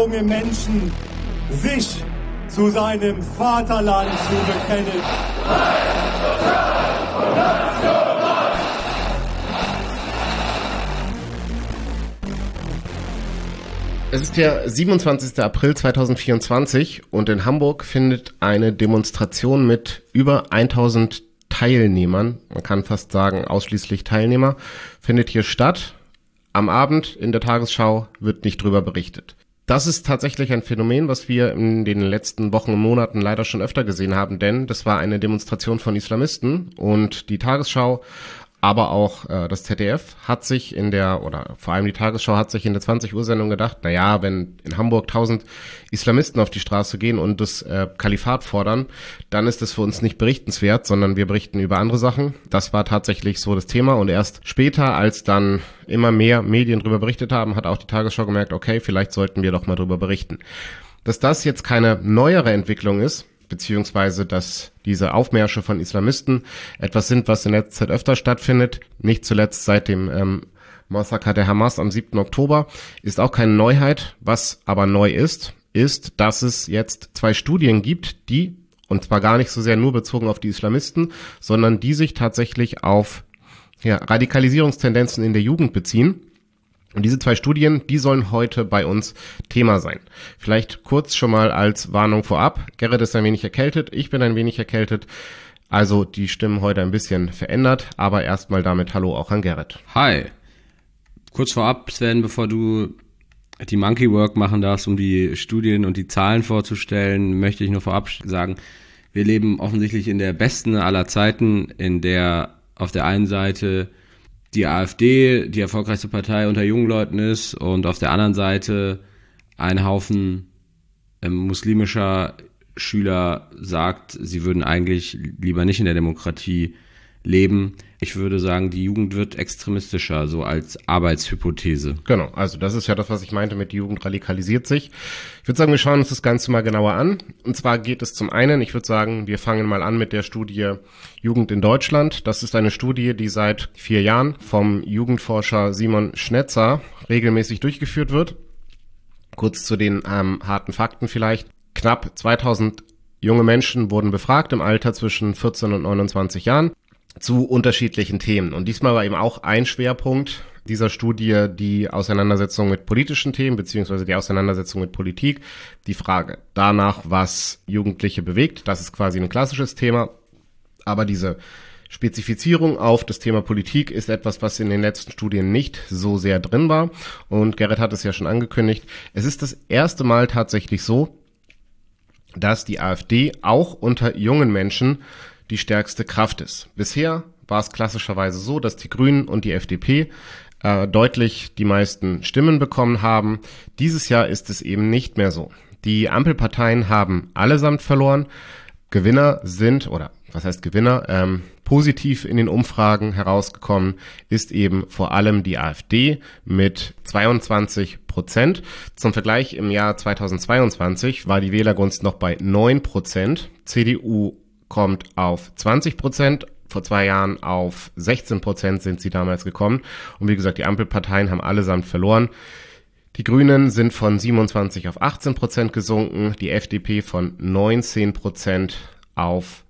junge Menschen, sich zu seinem Vaterland zu bekennen. Es ist der 27. April 2024 und in Hamburg findet eine Demonstration mit über 1000 Teilnehmern, man kann fast sagen ausschließlich Teilnehmer, findet hier statt. Am Abend in der Tagesschau wird nicht drüber berichtet. Das ist tatsächlich ein Phänomen, was wir in den letzten Wochen und Monaten leider schon öfter gesehen haben, denn das war eine Demonstration von Islamisten und die Tagesschau, aber auch das ZDF hat sich vor allem die Tagesschau hat sich in der 20-Uhr-Sendung gedacht, naja, wenn in Hamburg 1000 Islamisten auf die Straße gehen und das Kalifat fordern, dann ist das für uns nicht berichtenswert, sondern wir berichten über andere Sachen. Das war tatsächlich so das Thema und erst später, als dann immer mehr Medien drüber berichtet haben, hat auch die Tagesschau gemerkt, okay, vielleicht sollten wir doch mal drüber berichten. Dass das jetzt keine neuere Entwicklung ist, beziehungsweise dass diese Aufmärsche von Islamisten etwas sind, was in letzter Zeit öfter stattfindet, nicht zuletzt seit dem Massaker der Hamas am 7. Oktober, ist auch keine Neuheit. Was aber neu ist, dass es jetzt 2 Studien gibt, die, und zwar gar nicht so sehr nur bezogen auf die Islamisten, sondern die sich tatsächlich auf Radikalisierungstendenzen in der Jugend beziehen. Und diese 2 Studien, die sollen heute bei uns Thema sein. Vielleicht kurz schon mal als Warnung vorab. Gerrit ist ein wenig erkältet, ich bin ein wenig erkältet. Also die Stimmen heute ein bisschen verändert, aber erstmal damit Hallo auch an Gerrit. Hi. Kurz vorab, Sven, bevor du die Monkey Work machen darfst, um die Studien und die Zahlen vorzustellen, möchte ich nur vorab sagen, wir leben offensichtlich in der besten aller Zeiten, in der auf der einen Seite die AfD die erfolgreichste Partei unter jungen Leuten ist und auf der anderen Seite ein Haufen muslimischer Schüler sagt, sie würden eigentlich lieber nicht in der Demokratie leben. Ich würde sagen, die Jugend wird extremistischer, so als Arbeitshypothese. Genau, also das ist ja das, was ich meinte mit die Jugend radikalisiert sich. Ich würde sagen, wir schauen uns das Ganze mal genauer an. Und zwar geht es zum einen, ich würde sagen, wir fangen mal an mit der Studie Jugend in Deutschland. Das ist eine Studie, die seit 4 Jahren vom Jugendforscher Simon Schnetzer regelmäßig durchgeführt wird. Kurz zu den harten Fakten vielleicht. Knapp 2000 junge Menschen wurden befragt im Alter zwischen 14 und 29 Jahren. Zu unterschiedlichen Themen. Und diesmal war eben auch ein Schwerpunkt dieser Studie die Auseinandersetzung mit politischen Themen, beziehungsweise die Auseinandersetzung mit Politik. Die Frage danach, was Jugendliche bewegt. Das ist quasi ein klassisches Thema. Aber diese Spezifizierung auf das Thema Politik ist etwas, was in den letzten Studien nicht so sehr drin war. Und Gerrit hat es ja schon angekündigt. Es ist das erste Mal tatsächlich so, dass die AfD auch unter jungen Menschen die stärkste Kraft ist. Bisher war es klassischerweise so, dass die Grünen und die FDP deutlich die meisten Stimmen bekommen haben. Dieses Jahr ist es eben nicht mehr so. Die Ampelparteien haben allesamt verloren. Gewinner sind, oder was heißt Gewinner, positiv in den Umfragen herausgekommen ist eben vor allem die AfD mit 22%. Zum Vergleich im Jahr 2022 war die Wählergunst noch bei 9%. CDU kommt auf 20%, vor 2 Jahren auf 16% sind sie damals gekommen. Und wie gesagt, die Ampelparteien haben allesamt verloren. Die Grünen sind von 27 auf 18% gesunken, die FDP von 19% auf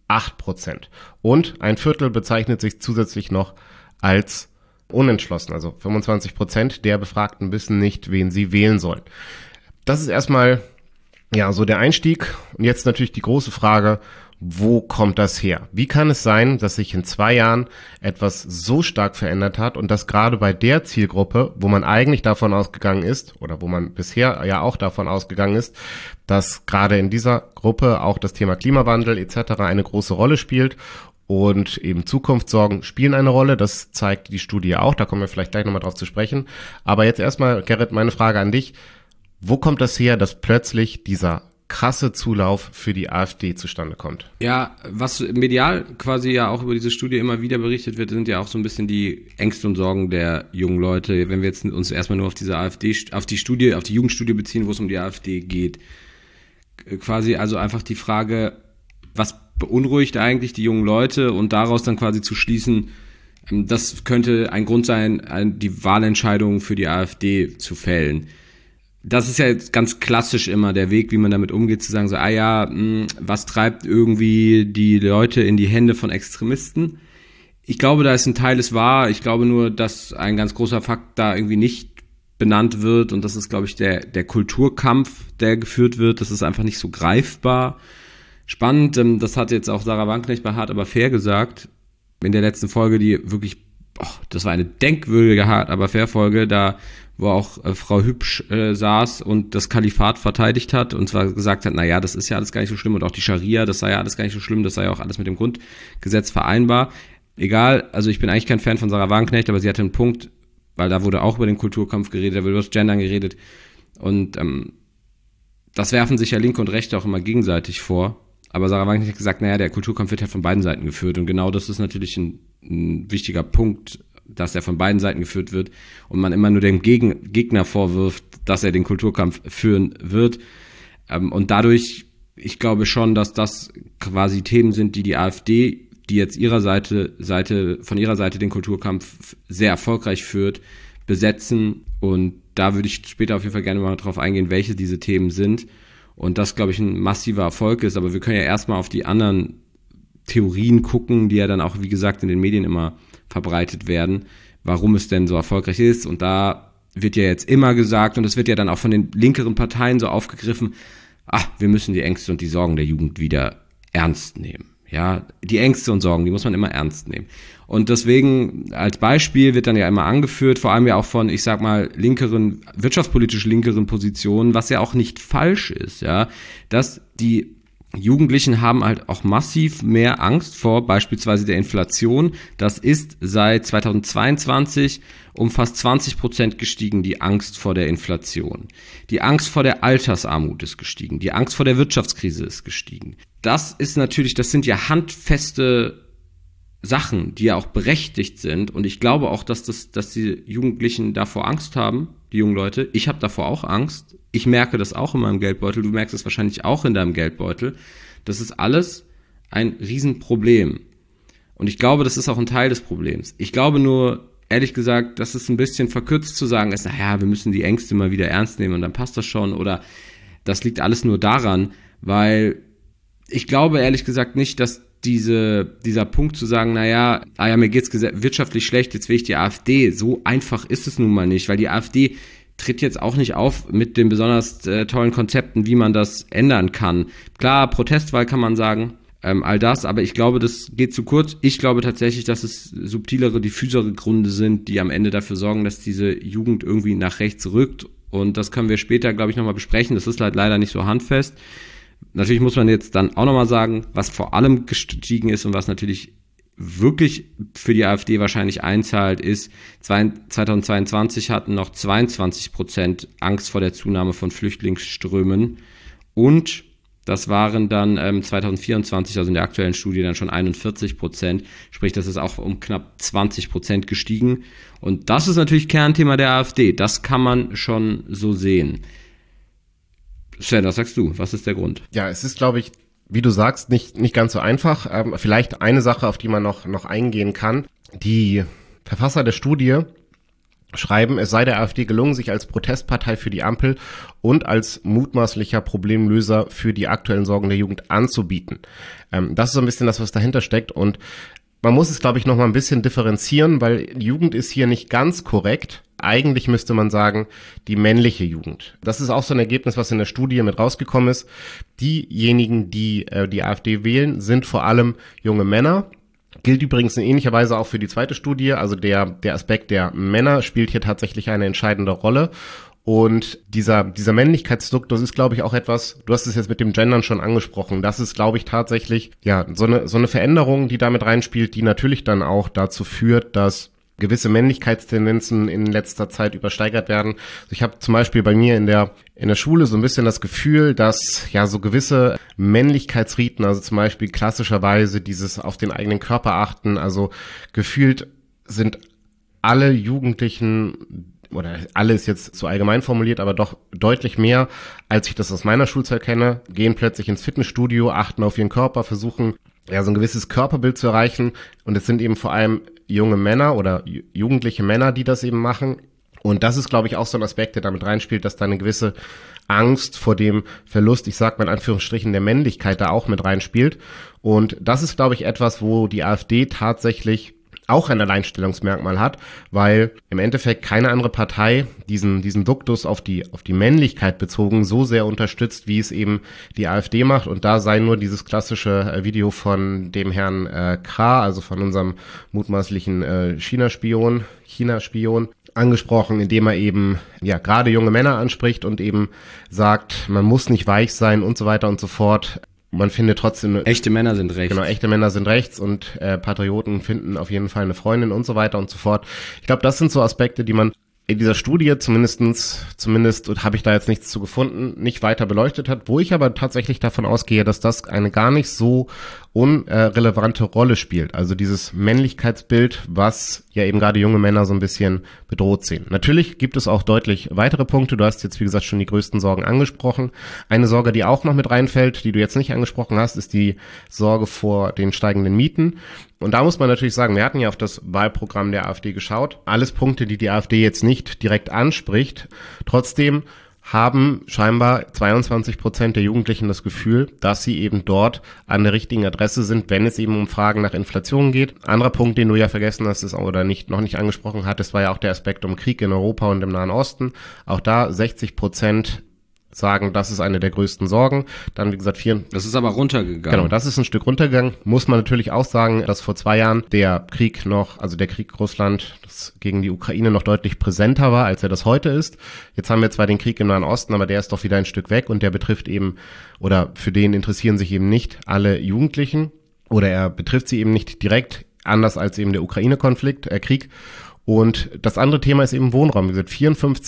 8%. Und ein Viertel bezeichnet sich zusätzlich noch als unentschlossen. Also 25% der Befragten wissen nicht, wen sie wählen sollen. Das ist erstmal so der Einstieg. Und jetzt natürlich die große Frage, wo kommt das her? Wie kann es sein, dass sich in 2 Jahren etwas so stark verändert hat und das gerade bei der Zielgruppe, wo man eigentlich davon ausgegangen ist, oder wo man bisher ja auch davon ausgegangen ist, dass gerade in dieser Gruppe auch das Thema Klimawandel etc. eine große Rolle spielt und eben Zukunftssorgen spielen eine Rolle. Das zeigt die Studie auch, da kommen wir vielleicht gleich nochmal drauf zu sprechen. Aber jetzt erstmal, Gerrit, meine Frage an dich. Wo kommt das her, dass plötzlich dieser krasse Zulauf für die AfD zustande kommt? Ja, was medial quasi ja auch über diese Studie immer wieder berichtet wird, sind ja auch so ein bisschen die Ängste und Sorgen der jungen Leute. Wenn wir jetzt uns erstmal nur auf diese AfD, auf die Jugendstudie beziehen, wo es um die AfD geht. Quasi also einfach die Frage, was beunruhigt eigentlich die jungen Leute und daraus dann quasi zu schließen, das könnte ein Grund sein, die Wahlentscheidung für die AfD zu fällen. das ist ja jetzt ganz klassisch immer der Weg, wie man damit umgeht, zu sagen so, was treibt irgendwie die Leute in die Hände von Extremisten? Ich glaube, da ist ein Teil ist wahr. Ich glaube nur, dass ein ganz großer Fakt da irgendwie nicht benannt wird, und das ist, glaube ich, der Kulturkampf, der geführt wird. Das ist einfach nicht so greifbar. Spannend, das hat jetzt auch Sarah Wagenknecht bei Hart aber fair gesagt, in der letzten Folge, die wirklich, das war eine denkwürdige Hart aber fair Folge, da wo auch Frau Hübsch saß und das Kalifat verteidigt hat und zwar gesagt hat, naja, das ist ja alles gar nicht so schlimm, und auch die Scharia, das sei ja alles gar nicht so schlimm, das sei ja auch alles mit dem Grundgesetz vereinbar. Egal, also ich bin eigentlich kein Fan von Sarah Wagenknecht, aber sie hatte einen Punkt, weil da wurde auch über den Kulturkampf geredet, da wurde über das Gendern geredet, und das werfen sich ja Linke und Rechte auch immer gegenseitig vor. Aber Sarah Wagenknecht hat gesagt, naja, der Kulturkampf wird halt von beiden Seiten geführt, und genau das ist natürlich ein wichtiger Punkt, dass er von beiden Seiten geführt wird und man immer nur dem Gegner vorwirft, dass er den Kulturkampf führen wird. Und dadurch, ich glaube schon, dass das quasi Themen sind, die AfD, die jetzt von ihrer Seite den Kulturkampf sehr erfolgreich führt, besetzen. Und da würde ich später auf jeden Fall gerne mal drauf eingehen, welche diese Themen sind. Und das, glaube ich, ein massiver Erfolg ist. Aber wir können ja erstmal auf die anderen Theorien gucken, die ja dann auch, wie gesagt, in den Medien immer verbreitet werden, warum es denn so erfolgreich ist. Und da wird ja jetzt immer gesagt, und es wird ja dann auch von den linkeren Parteien so aufgegriffen, wir müssen die Ängste und die Sorgen der Jugend wieder ernst nehmen. Ja, die Ängste und Sorgen, die muss man immer ernst nehmen. Und deswegen als Beispiel wird dann ja immer angeführt, vor allem ja auch von, ich sag mal, wirtschaftspolitisch linkeren Positionen, was ja auch nicht falsch ist, ja, dass die Jugendlichen haben halt auch massiv mehr Angst vor beispielsweise der Inflation. Das ist seit 2022 um fast 20% gestiegen, die Angst vor der Inflation. Die Angst vor der Altersarmut ist gestiegen. Die Angst vor der Wirtschaftskrise ist gestiegen. Das sind ja handfeste Sachen, die ja auch berechtigt sind. Und ich glaube auch, dass die Jugendlichen davor Angst haben, die jungen Leute. Ich habe davor auch Angst. Ich merke das auch in meinem Geldbeutel. Du merkst es wahrscheinlich auch in deinem Geldbeutel. Das ist alles ein Riesenproblem. Und ich glaube, das ist auch ein Teil des Problems. Ich glaube nur, ehrlich gesagt, dass es ein bisschen verkürzt zu sagen ist, wir müssen die Ängste mal wieder ernst nehmen und dann passt das schon. Oder das liegt alles nur daran, weil ich glaube ehrlich gesagt nicht, dass dieser Punkt zu sagen, mir geht's wirtschaftlich schlecht, jetzt will ich die AfD. So einfach ist es nun mal nicht, weil die AfD tritt jetzt auch nicht auf mit den besonders tollen Konzepten, wie man das ändern kann. Klar, Protestwahl kann man sagen, all das, aber ich glaube, das geht zu kurz. Ich glaube tatsächlich, dass es subtilere, diffusere Gründe sind, die am Ende dafür sorgen, dass diese Jugend irgendwie nach rechts rückt, und das können wir später, glaube ich, nochmal besprechen. Das ist halt leider nicht so handfest. Natürlich muss man jetzt dann auch nochmal sagen, was vor allem gestiegen ist und was natürlich wirklich für die AfD wahrscheinlich einzahlt, ist, 2022 hatten noch 22% Angst vor der Zunahme von Flüchtlingsströmen, und das waren dann 2024, also in der aktuellen Studie, dann schon 41%, sprich, das ist auch um knapp 20% gestiegen, und das ist natürlich Kernthema der AfD, das kann man schon so sehen. Sven, was sagst du? Was ist der Grund? Ja, es ist, glaube ich, wie du sagst, nicht ganz so einfach. Vielleicht eine Sache, auf die man noch eingehen kann. Die Verfasser der Studie schreiben, es sei der AfD gelungen, sich als Protestpartei für die Ampel und als mutmaßlicher Problemlöser für die aktuellen Sorgen der Jugend anzubieten. Das ist so ein bisschen das, was dahinter steckt, und man muss es, glaube ich, noch mal ein bisschen differenzieren, weil die Jugend ist hier nicht ganz korrekt. Eigentlich müsste man sagen, die männliche Jugend. Das ist auch so ein Ergebnis, was in der Studie mit rausgekommen ist. Diejenigen, die die AfD wählen, sind vor allem junge Männer. Gilt übrigens in ähnlicher Weise auch für die zweite Studie. Also der Aspekt der Männer spielt hier tatsächlich eine entscheidende Rolle. Und dieser Männlichkeitsduktus ist, glaube ich, auch etwas, du hast es jetzt mit dem Gendern schon angesprochen, das ist, glaube ich, tatsächlich so eine Veränderung, die damit reinspielt, die natürlich dann auch dazu führt, dass gewisse Männlichkeitstendenzen in letzter Zeit übersteigert werden. Also ich habe zum Beispiel bei mir in der Schule so ein bisschen das Gefühl, dass so gewisse Männlichkeitsriten, also zum Beispiel klassischerweise dieses auf den eigenen Körper achten, also gefühlt sind alle Jugendlichen, oder alles jetzt zu allgemein formuliert, aber doch deutlich mehr, als ich das aus meiner Schulzeit kenne, gehen plötzlich ins Fitnessstudio, achten auf ihren Körper, versuchen so ein gewisses Körperbild zu erreichen, und es sind eben vor allem junge Männer oder jugendliche Männer, die das eben machen. Und das ist, glaube ich, auch so ein Aspekt, der damit reinspielt, dass da eine gewisse Angst vor dem Verlust, ich sag mal in Anführungsstrichen, der Männlichkeit da auch mit reinspielt. Und das ist, glaube ich, etwas, wo die AfD tatsächlich auch ein Alleinstellungsmerkmal hat, weil im Endeffekt keine andere Partei diesen Duktus auf die Männlichkeit bezogen so sehr unterstützt, wie es eben die AfD macht. Und da sei nur dieses klassische Video von dem Herrn Krah, also von unserem mutmaßlichen China-Spion, angesprochen, indem er eben gerade junge Männer anspricht und eben sagt, man muss nicht weich sein und so weiter und so fort. Man findet trotzdem... Echte Männer sind rechts. Genau, echte Männer sind rechts und Patrioten finden auf jeden Fall eine Freundin und so weiter und so fort. Ich glaube, das sind so Aspekte, die man in dieser Studie zumindest habe ich da jetzt nichts zu gefunden, nicht weiter beleuchtet hat, wo ich aber tatsächlich davon ausgehe, dass das eine gar nicht so unrelevante Rolle spielt. Also dieses Männlichkeitsbild, was ja eben gerade junge Männer so ein bisschen bedroht sehen. Natürlich gibt es auch deutlich weitere Punkte. Du hast jetzt, wie gesagt, schon die größten Sorgen angesprochen. Eine Sorge, die auch noch mit reinfällt, die du jetzt nicht angesprochen hast, ist die Sorge vor den steigenden Mieten. Und da muss man natürlich sagen, wir hatten ja auf das Wahlprogramm der AfD geschaut. Alles Punkte, die die AfD jetzt nicht direkt anspricht. Trotzdem haben scheinbar 22% der Jugendlichen das Gefühl, dass sie eben dort an der richtigen Adresse sind, wenn es eben um Fragen nach Inflation geht. Anderer Punkt, den du ja vergessen hast, ist oder noch nicht angesprochen hattest, war ja auch der Aspekt um Krieg in Europa und im Nahen Osten. Auch da 60% sagen, das ist eine der größten Sorgen. Dann, wie gesagt, Das ist aber runtergegangen. Genau, das ist ein Stück runtergegangen. Muss man natürlich auch sagen, dass vor 2 Jahren der Krieg Russland gegen die Ukraine noch deutlich präsenter war, als er das heute ist. Jetzt haben wir zwar den Krieg im Nahen Osten, aber der ist doch wieder ein Stück weg und der betrifft eben, oder für den interessieren sich eben nicht alle Jugendlichen, oder er betrifft sie eben nicht direkt, anders als eben der Ukraine-Krieg. Und das andere Thema ist eben Wohnraum. Wie gesagt,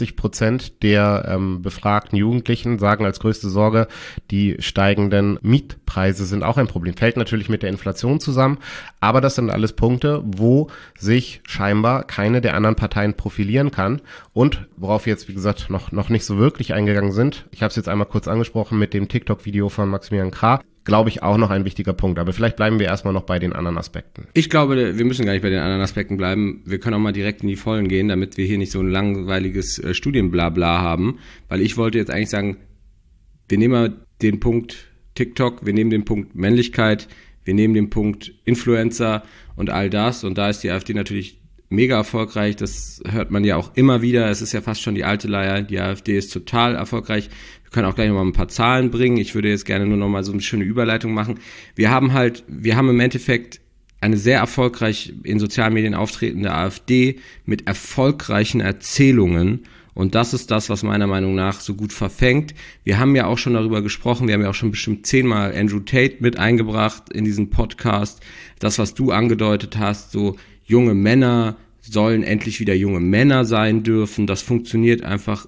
54% der befragten Jugendlichen sagen als größte Sorge, die steigenden Mietpreise sind auch ein Problem. Fällt natürlich mit der Inflation zusammen, aber das sind alles Punkte, wo sich scheinbar keine der anderen Parteien profilieren kann und worauf wir jetzt, wie gesagt, noch nicht so wirklich eingegangen sind. Ich habe es jetzt einmal kurz angesprochen mit dem TikTok-Video von Maximilian Krah. Glaube ich, auch noch ein wichtiger Punkt. Aber vielleicht bleiben wir erstmal noch bei den anderen Aspekten. Ich glaube, wir müssen gar nicht bei den anderen Aspekten bleiben. Wir können auch mal direkt in die Vollen gehen, damit wir hier nicht so ein langweiliges Studienblabla haben. Weil ich wollte jetzt eigentlich sagen, wir nehmen mal den Punkt TikTok, wir nehmen den Punkt Männlichkeit, wir nehmen den Punkt Influencer und all das. Und da ist die AfD natürlich mega erfolgreich. Das hört man ja auch immer wieder. Es ist ja fast schon die alte Leier. Die AfD ist total erfolgreich. Wir können auch gleich nochmal ein paar Zahlen bringen. Ich würde jetzt gerne nur nochmal so eine schöne Überleitung machen. Wir haben im Endeffekt eine sehr erfolgreich in sozialen Medien auftretende AfD mit erfolgreichen Erzählungen. Und das ist das, was meiner Meinung nach so gut verfängt. Wir haben ja auch schon darüber gesprochen. Wir haben ja auch schon bestimmt 10-mal Andrew Tate mit eingebracht in diesen Podcast. Das, was du angedeutet hast, so junge Männer sollen endlich wieder junge Männer sein dürfen. Das funktioniert einfach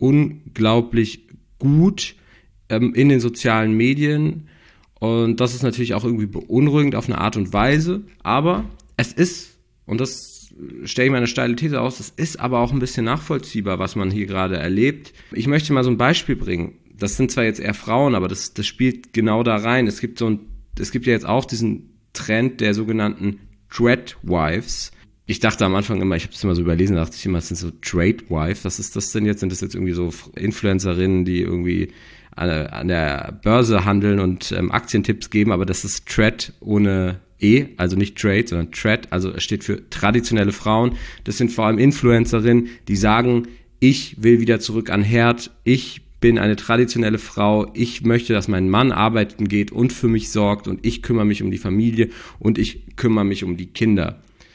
unglaublich gut in den sozialen Medien und das ist natürlich auch irgendwie beunruhigend auf eine Art und Weise, aber es ist, und das stelle ich mal eine steile These aus, es ist aber auch ein bisschen nachvollziehbar, was man hier gerade erlebt. Ich möchte mal so ein Beispiel bringen. Das sind zwar jetzt eher Frauen, aber das spielt genau da rein. Es gibt ja jetzt auch diesen Trend der sogenannten Dreadwives. Ich dachte am Anfang immer, ich habe es immer so überlesen, dachte ich immer, es sind so Trade-Wife. Was ist das denn jetzt? Sind das jetzt irgendwie so Influencerinnen, die irgendwie an der Börse handeln und Aktientipps geben? Aber das ist Trad ohne E, also nicht Trade, sondern Trad, also es steht für traditionelle Frauen. Das sind vor allem Influencerinnen, die sagen, ich will wieder zurück an Herd, ich bin eine traditionelle Frau, ich möchte, dass mein Mann arbeiten geht und für mich sorgt und ich kümmere mich um die Familie und ich kümmere mich um die Kinder.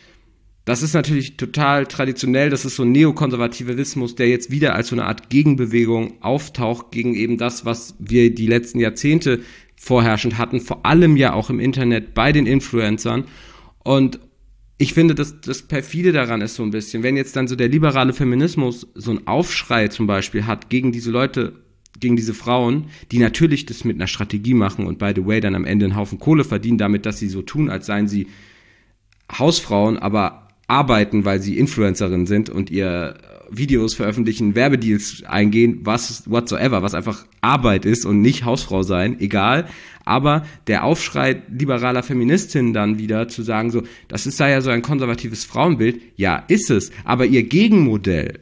Das ist natürlich total traditionell, das ist so ein Neokonservativismus, der jetzt wieder als so eine Art Gegenbewegung auftaucht gegen eben das, was wir die letzten Jahrzehnte vorherrschend hatten, vor allem ja auch im Internet bei den Influencern. Und ich finde, das perfide daran ist so ein bisschen, wenn jetzt dann so der liberale Feminismus so einen Aufschrei zum Beispiel hat gegen diese Leute, gegen diese Frauen, die natürlich das mit einer Strategie machen und by the way dann am Ende einen Haufen Kohle verdienen damit, dass sie so tun, als seien sie Hausfrauen, aber arbeiten, weil sie Influencerin sind und ihr Videos veröffentlichen, Werbedeals eingehen, was einfach Arbeit ist und nicht Hausfrau sein, egal. Aber der Aufschrei liberaler Feministinnen dann wieder zu sagen, so, sei ja so ein konservatives Frauenbild, ja, ist es. Aber ihr Gegenmodell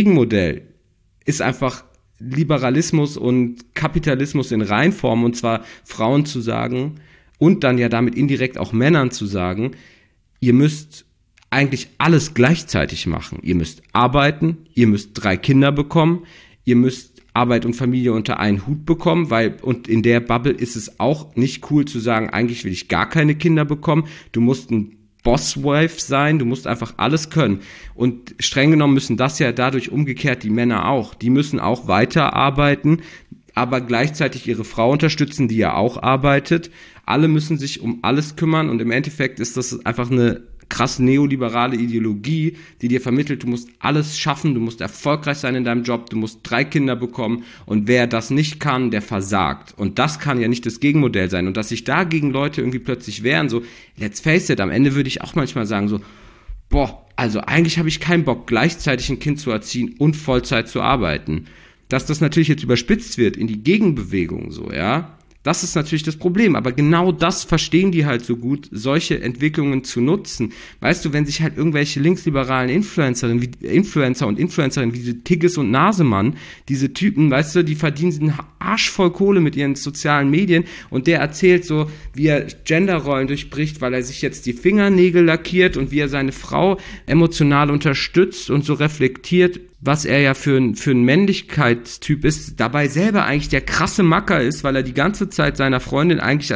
ist einfach Liberalismus und Kapitalismus in Reinform, und zwar Frauen zu sagen und dann ja damit indirekt auch Männern zu sagen, ihr müsst eigentlich alles gleichzeitig machen. Ihr müsst arbeiten, ihr müsst 3 Kinder bekommen, ihr müsst Arbeit und Familie unter einen Hut bekommen, und in der Bubble ist es auch nicht cool zu sagen, eigentlich will ich gar keine Kinder bekommen. Du musst ein Bosswife sein, du musst einfach alles können. Und streng genommen müssen das ja dadurch umgekehrt die Männer auch. Die müssen auch weiterarbeiten, aber gleichzeitig ihre Frau unterstützen, die ja auch arbeitet. Alle müssen sich um alles kümmern, und im Endeffekt ist das einfach eine krass neoliberale Ideologie, die dir vermittelt, du musst alles schaffen, du musst erfolgreich sein in deinem Job, du musst 3 Kinder bekommen, und wer das nicht kann, der versagt. Und das kann ja nicht das Gegenmodell sein. Und dass sich dagegen Leute irgendwie plötzlich wehren, so, let's face it, am Ende würde ich auch manchmal sagen, so, also eigentlich habe ich keinen Bock, gleichzeitig ein Kind zu erziehen und Vollzeit zu arbeiten. Dass das natürlich jetzt überspitzt wird in die Gegenbewegung, so, ja, das ist natürlich das Problem, aber genau das verstehen die halt so gut, solche Entwicklungen zu nutzen. Weißt du, wenn sich halt irgendwelche linksliberalen Influencer und Influencerinnen wie diese Tigges und Nasemann, diese Typen, weißt du, die verdienen einen Arsch voll Kohle mit ihren sozialen Medien, und der erzählt so, wie er Genderrollen durchbricht, weil er sich jetzt die Fingernägel lackiert und wie er seine Frau emotional unterstützt und so reflektiert, was er ja für ein Männlichkeitstyp ist, dabei selber eigentlich der krasse Macker ist, weil er die ganze Zeit seiner Freundin eigentlich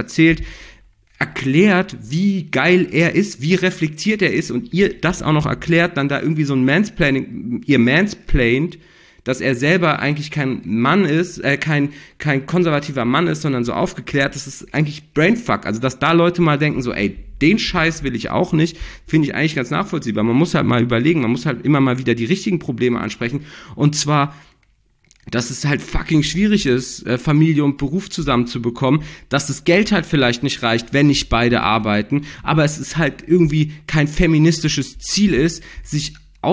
erklärt, wie geil er ist, wie reflektiert er ist, und ihr das auch noch erklärt, dann da irgendwie so ein ihr mansplaint, dass er selber eigentlich kein Mann ist, kein konservativer Mann ist, sondern so aufgeklärt, das ist eigentlich Brainfuck. Also, dass da Leute mal denken so, ey, den Scheiß will ich auch nicht, finde ich eigentlich ganz nachvollziehbar. Man muss halt mal überlegen, man muss halt immer mal wieder die richtigen Probleme ansprechen, und zwar, dass es halt fucking schwierig ist, Familie und Beruf zusammenzubekommen, dass das Geld halt vielleicht nicht reicht, wenn nicht beide arbeiten, aber es ist halt irgendwie kein feministisches Ziel ist, sich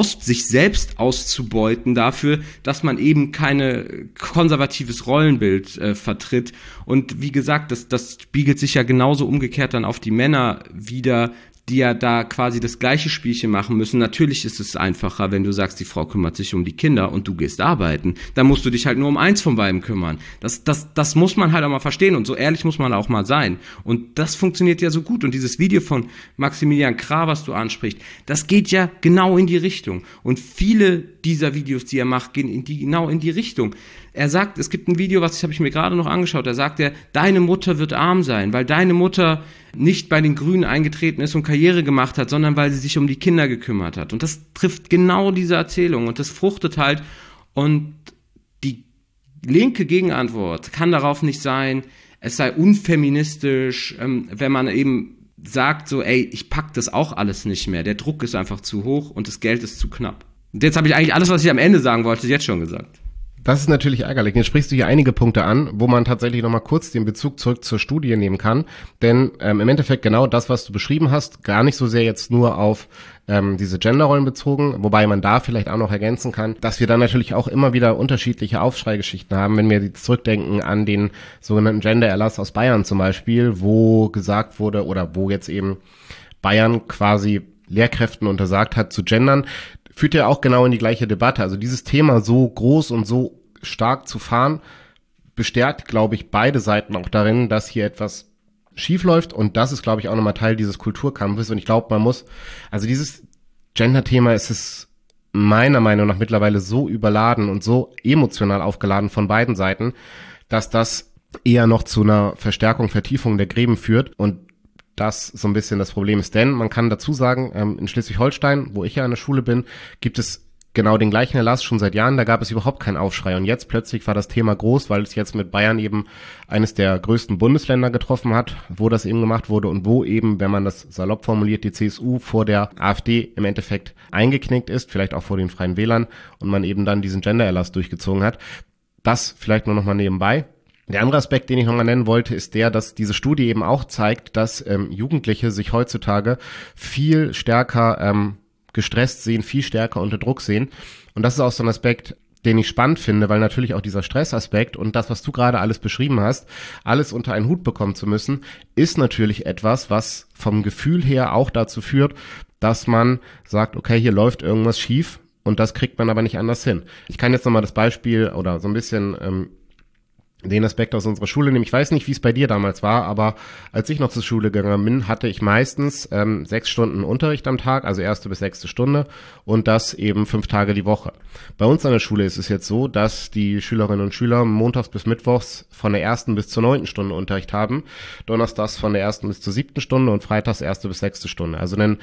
selbst auszubeuten dafür, dass man eben keine konservatives Rollenbild vertritt. Und wie gesagt, das spiegelt sich ja genauso umgekehrt dann auf die Männer wieder, die ja da quasi das gleiche Spielchen machen müssen. Natürlich ist es einfacher, wenn du sagst, die Frau kümmert sich um die Kinder und du gehst arbeiten. Dann musst du dich halt nur um eins von beiden kümmern. Das muss man halt auch mal verstehen, und so ehrlich muss man auch mal sein. Und das funktioniert ja so gut. Und dieses Video von Maximilian Krah, was du ansprichst, das geht ja genau in die Richtung. Und viele dieser Videos, die er macht, gehen genau in die Richtung. Er sagt, es gibt ein Video, habe ich mir gerade noch angeschaut, da sagt er, deine Mutter wird arm sein, weil deine Mutter nicht bei den Grünen eingetreten ist und Karriere gemacht hat, sondern weil sie sich um die Kinder gekümmert hat. Und das trifft genau diese Erzählung, und das fruchtet halt. Und die linke Gegenantwort kann darauf nicht sein, es sei unfeministisch, wenn man eben sagt so, ey, ich pack das auch alles nicht mehr, der Druck ist einfach zu hoch und das Geld ist zu knapp. Und jetzt habe ich eigentlich alles, was ich am Ende sagen wollte, jetzt schon gesagt. Das ist natürlich ärgerlich. Jetzt sprichst du hier einige Punkte an, wo man tatsächlich nochmal kurz den Bezug zurück zur Studie nehmen kann. Denn im Endeffekt genau das, was du beschrieben hast, gar nicht so sehr jetzt nur auf diese Genderrollen bezogen, wobei man da vielleicht auch noch ergänzen kann, dass wir dann natürlich auch immer wieder unterschiedliche Aufschreigeschichten haben, wenn wir jetzt zurückdenken an den sogenannten Gender-Erlass aus Bayern zum Beispiel, wo gesagt wurde oder wo jetzt eben Bayern quasi Lehrkräften untersagt hat zu gendern, führt ja auch genau in die gleiche Debatte. Also dieses Thema so groß und so stark zu fahren, bestärkt, glaube ich, beide Seiten auch darin, dass hier etwas schief läuft, und das ist, glaube ich, auch nochmal Teil dieses Kulturkampfes, und ich glaube, also dieses Gender-Thema ist meiner Meinung nach mittlerweile so überladen und so emotional aufgeladen von beiden Seiten, dass das eher noch zu einer Verstärkung, Vertiefung der Gräben führt, und das so ein bisschen das Problem ist. Denn man kann dazu sagen, in Schleswig-Holstein, wo ich ja an der Schule bin, gibt es genau den gleichen Erlass schon seit Jahren. Da gab es überhaupt keinen Aufschrei. Und jetzt plötzlich war das Thema groß, weil es jetzt mit Bayern eben eines der größten Bundesländer getroffen hat, wo das eben gemacht wurde und wo eben, wenn man das salopp formuliert, die CSU vor der AfD im Endeffekt eingeknickt ist, vielleicht auch vor den Freien Wählern, und man eben dann diesen Gender-Erlass durchgezogen hat. Das vielleicht nur noch mal nebenbei. Der andere Aspekt, den ich nochmal nennen wollte, ist der, dass diese Studie eben auch zeigt, dass Jugendliche sich heutzutage viel stärker gestresst sehen, viel stärker unter Druck sehen. Und das ist auch so ein Aspekt, den ich spannend finde, weil natürlich auch dieser Stressaspekt und das, was du gerade alles beschrieben hast, alles unter einen Hut bekommen zu müssen, ist natürlich etwas, was vom Gefühl her auch dazu führt, dass man sagt, okay, hier läuft irgendwas schief und das kriegt man aber nicht anders hin. Ich kann jetzt nochmal das Beispiel oder so ein bisschen den Aspekt aus unserer Schule nehmen. Ich weiß nicht, wie es bei dir damals war, aber als ich noch zur Schule gegangen bin, hatte ich meistens 6 Stunden Unterricht am Tag, also 1. bis 6. Stunde und das eben 5 Tage die Woche. Bei uns an der Schule ist es jetzt so, dass die Schülerinnen und Schüler montags bis mittwochs von der 1. bis zur 9. Stunde Unterricht haben, donnerstags von der 1. bis zur 7. Stunde und freitags 1. bis 6. Stunde. Also ein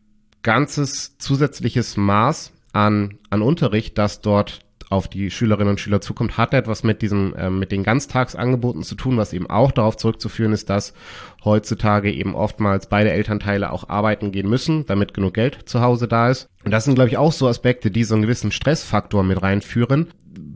ganzes zusätzliches Maß an Unterricht, das dort auf die Schülerinnen und Schüler zukommt, hat etwas mit mit den Ganztagsangeboten zu tun, was eben auch darauf zurückzuführen ist, dass heutzutage eben oftmals beide Elternteile auch arbeiten gehen müssen, damit genug Geld zu Hause da ist. Und das sind, glaube ich, auch so Aspekte, die so einen gewissen Stressfaktor mit reinführen,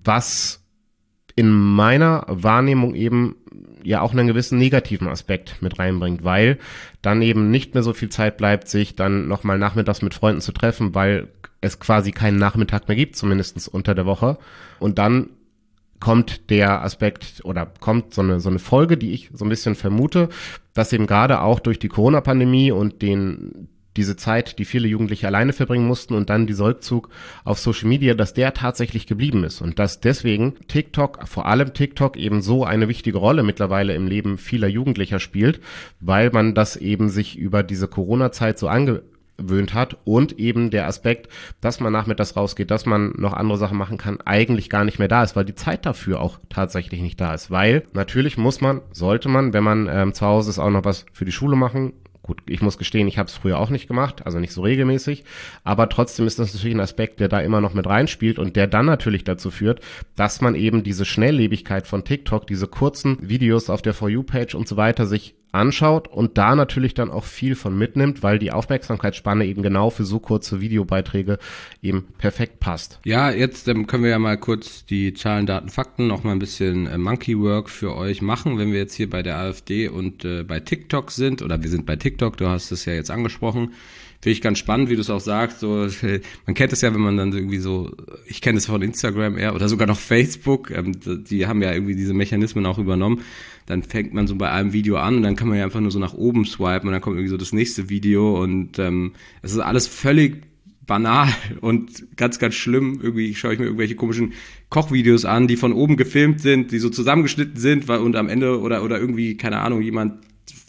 was in meiner Wahrnehmung eben ja auch einen gewissen negativen Aspekt mit reinbringt, weil dann eben nicht mehr so viel Zeit bleibt, sich dann nochmal nachmittags mit Freunden zu treffen, weil es quasi keinen Nachmittag mehr gibt, zumindest unter der Woche. Und dann kommt der Aspekt oder kommt so eine Folge, die ich so ein bisschen vermute, dass eben gerade auch durch die Corona-Pandemie und diese Zeit, die viele Jugendliche alleine verbringen mussten und dann dieser Rückzug auf Social Media, dass der tatsächlich geblieben ist und dass deswegen TikTok, vor allem TikTok, eben so eine wichtige Rolle mittlerweile im Leben vieler Jugendlicher spielt, weil man das eben sich über diese Corona-Zeit so angewöhnt hat und eben der Aspekt, dass man nachmittags rausgeht, dass man noch andere Sachen machen kann, eigentlich gar nicht mehr da ist, weil die Zeit dafür auch tatsächlich nicht da ist, weil natürlich sollte man, wenn man zu Hause ist, auch noch was für die Schule machen. Gut, ich muss gestehen, ich habe es früher auch nicht gemacht, also nicht so regelmäßig, aber trotzdem ist das natürlich ein Aspekt, der da immer noch mit reinspielt und der dann natürlich dazu führt, dass man eben diese Schnelllebigkeit von TikTok, diese kurzen Videos auf der For You-Page und so weiter sich anschaut und da natürlich dann auch viel von mitnimmt, weil die Aufmerksamkeitsspanne eben genau für so kurze Videobeiträge eben perfekt passt. Ja, jetzt können wir ja mal kurz die Zahlen, Daten, Fakten noch mal ein bisschen Monkey Work für euch machen, wenn wir jetzt hier bei der AfD und bei TikTok sind, oder wir sind bei TikTok, du hast es ja jetzt angesprochen. Finde ich ganz spannend, wie du es auch sagst. So, man kennt es ja, wenn man dann irgendwie so, ich kenne es von Instagram eher oder sogar noch Facebook, die haben ja irgendwie diese Mechanismen auch übernommen. Dann fängt man so bei einem Video an und dann kann man ja einfach nur so nach oben swipen und dann kommt irgendwie so das nächste Video und es ist alles völlig banal und ganz, ganz schlimm. Irgendwie schaue ich mir irgendwelche komischen Kochvideos an, die von oben gefilmt sind, die so zusammengeschnitten sind und am Ende oder irgendwie, keine Ahnung, jemand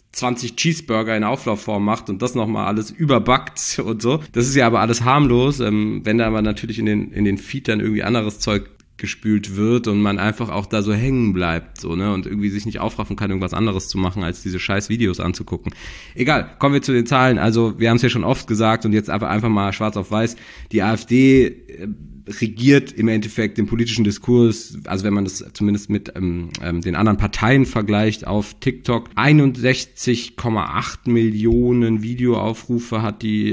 20 Cheeseburger in Auflaufform macht und das nochmal alles überbackt und so. Das ist ja aber alles harmlos, wenn da aber natürlich in den Feed dann irgendwie anderes Zeug gespült wird und man einfach auch da so hängen bleibt, so, ne, und irgendwie sich nicht aufraffen kann, irgendwas anderes zu machen, als diese scheiß Videos anzugucken. Egal, kommen wir zu den Zahlen. Also, wir haben es ja schon oft gesagt und jetzt einfach mal schwarz auf weiß. Die AfD regiert im Endeffekt den politischen Diskurs, also wenn man das zumindest mit den anderen Parteien vergleicht, auf TikTok. 61,8 Millionen Videoaufrufe hat die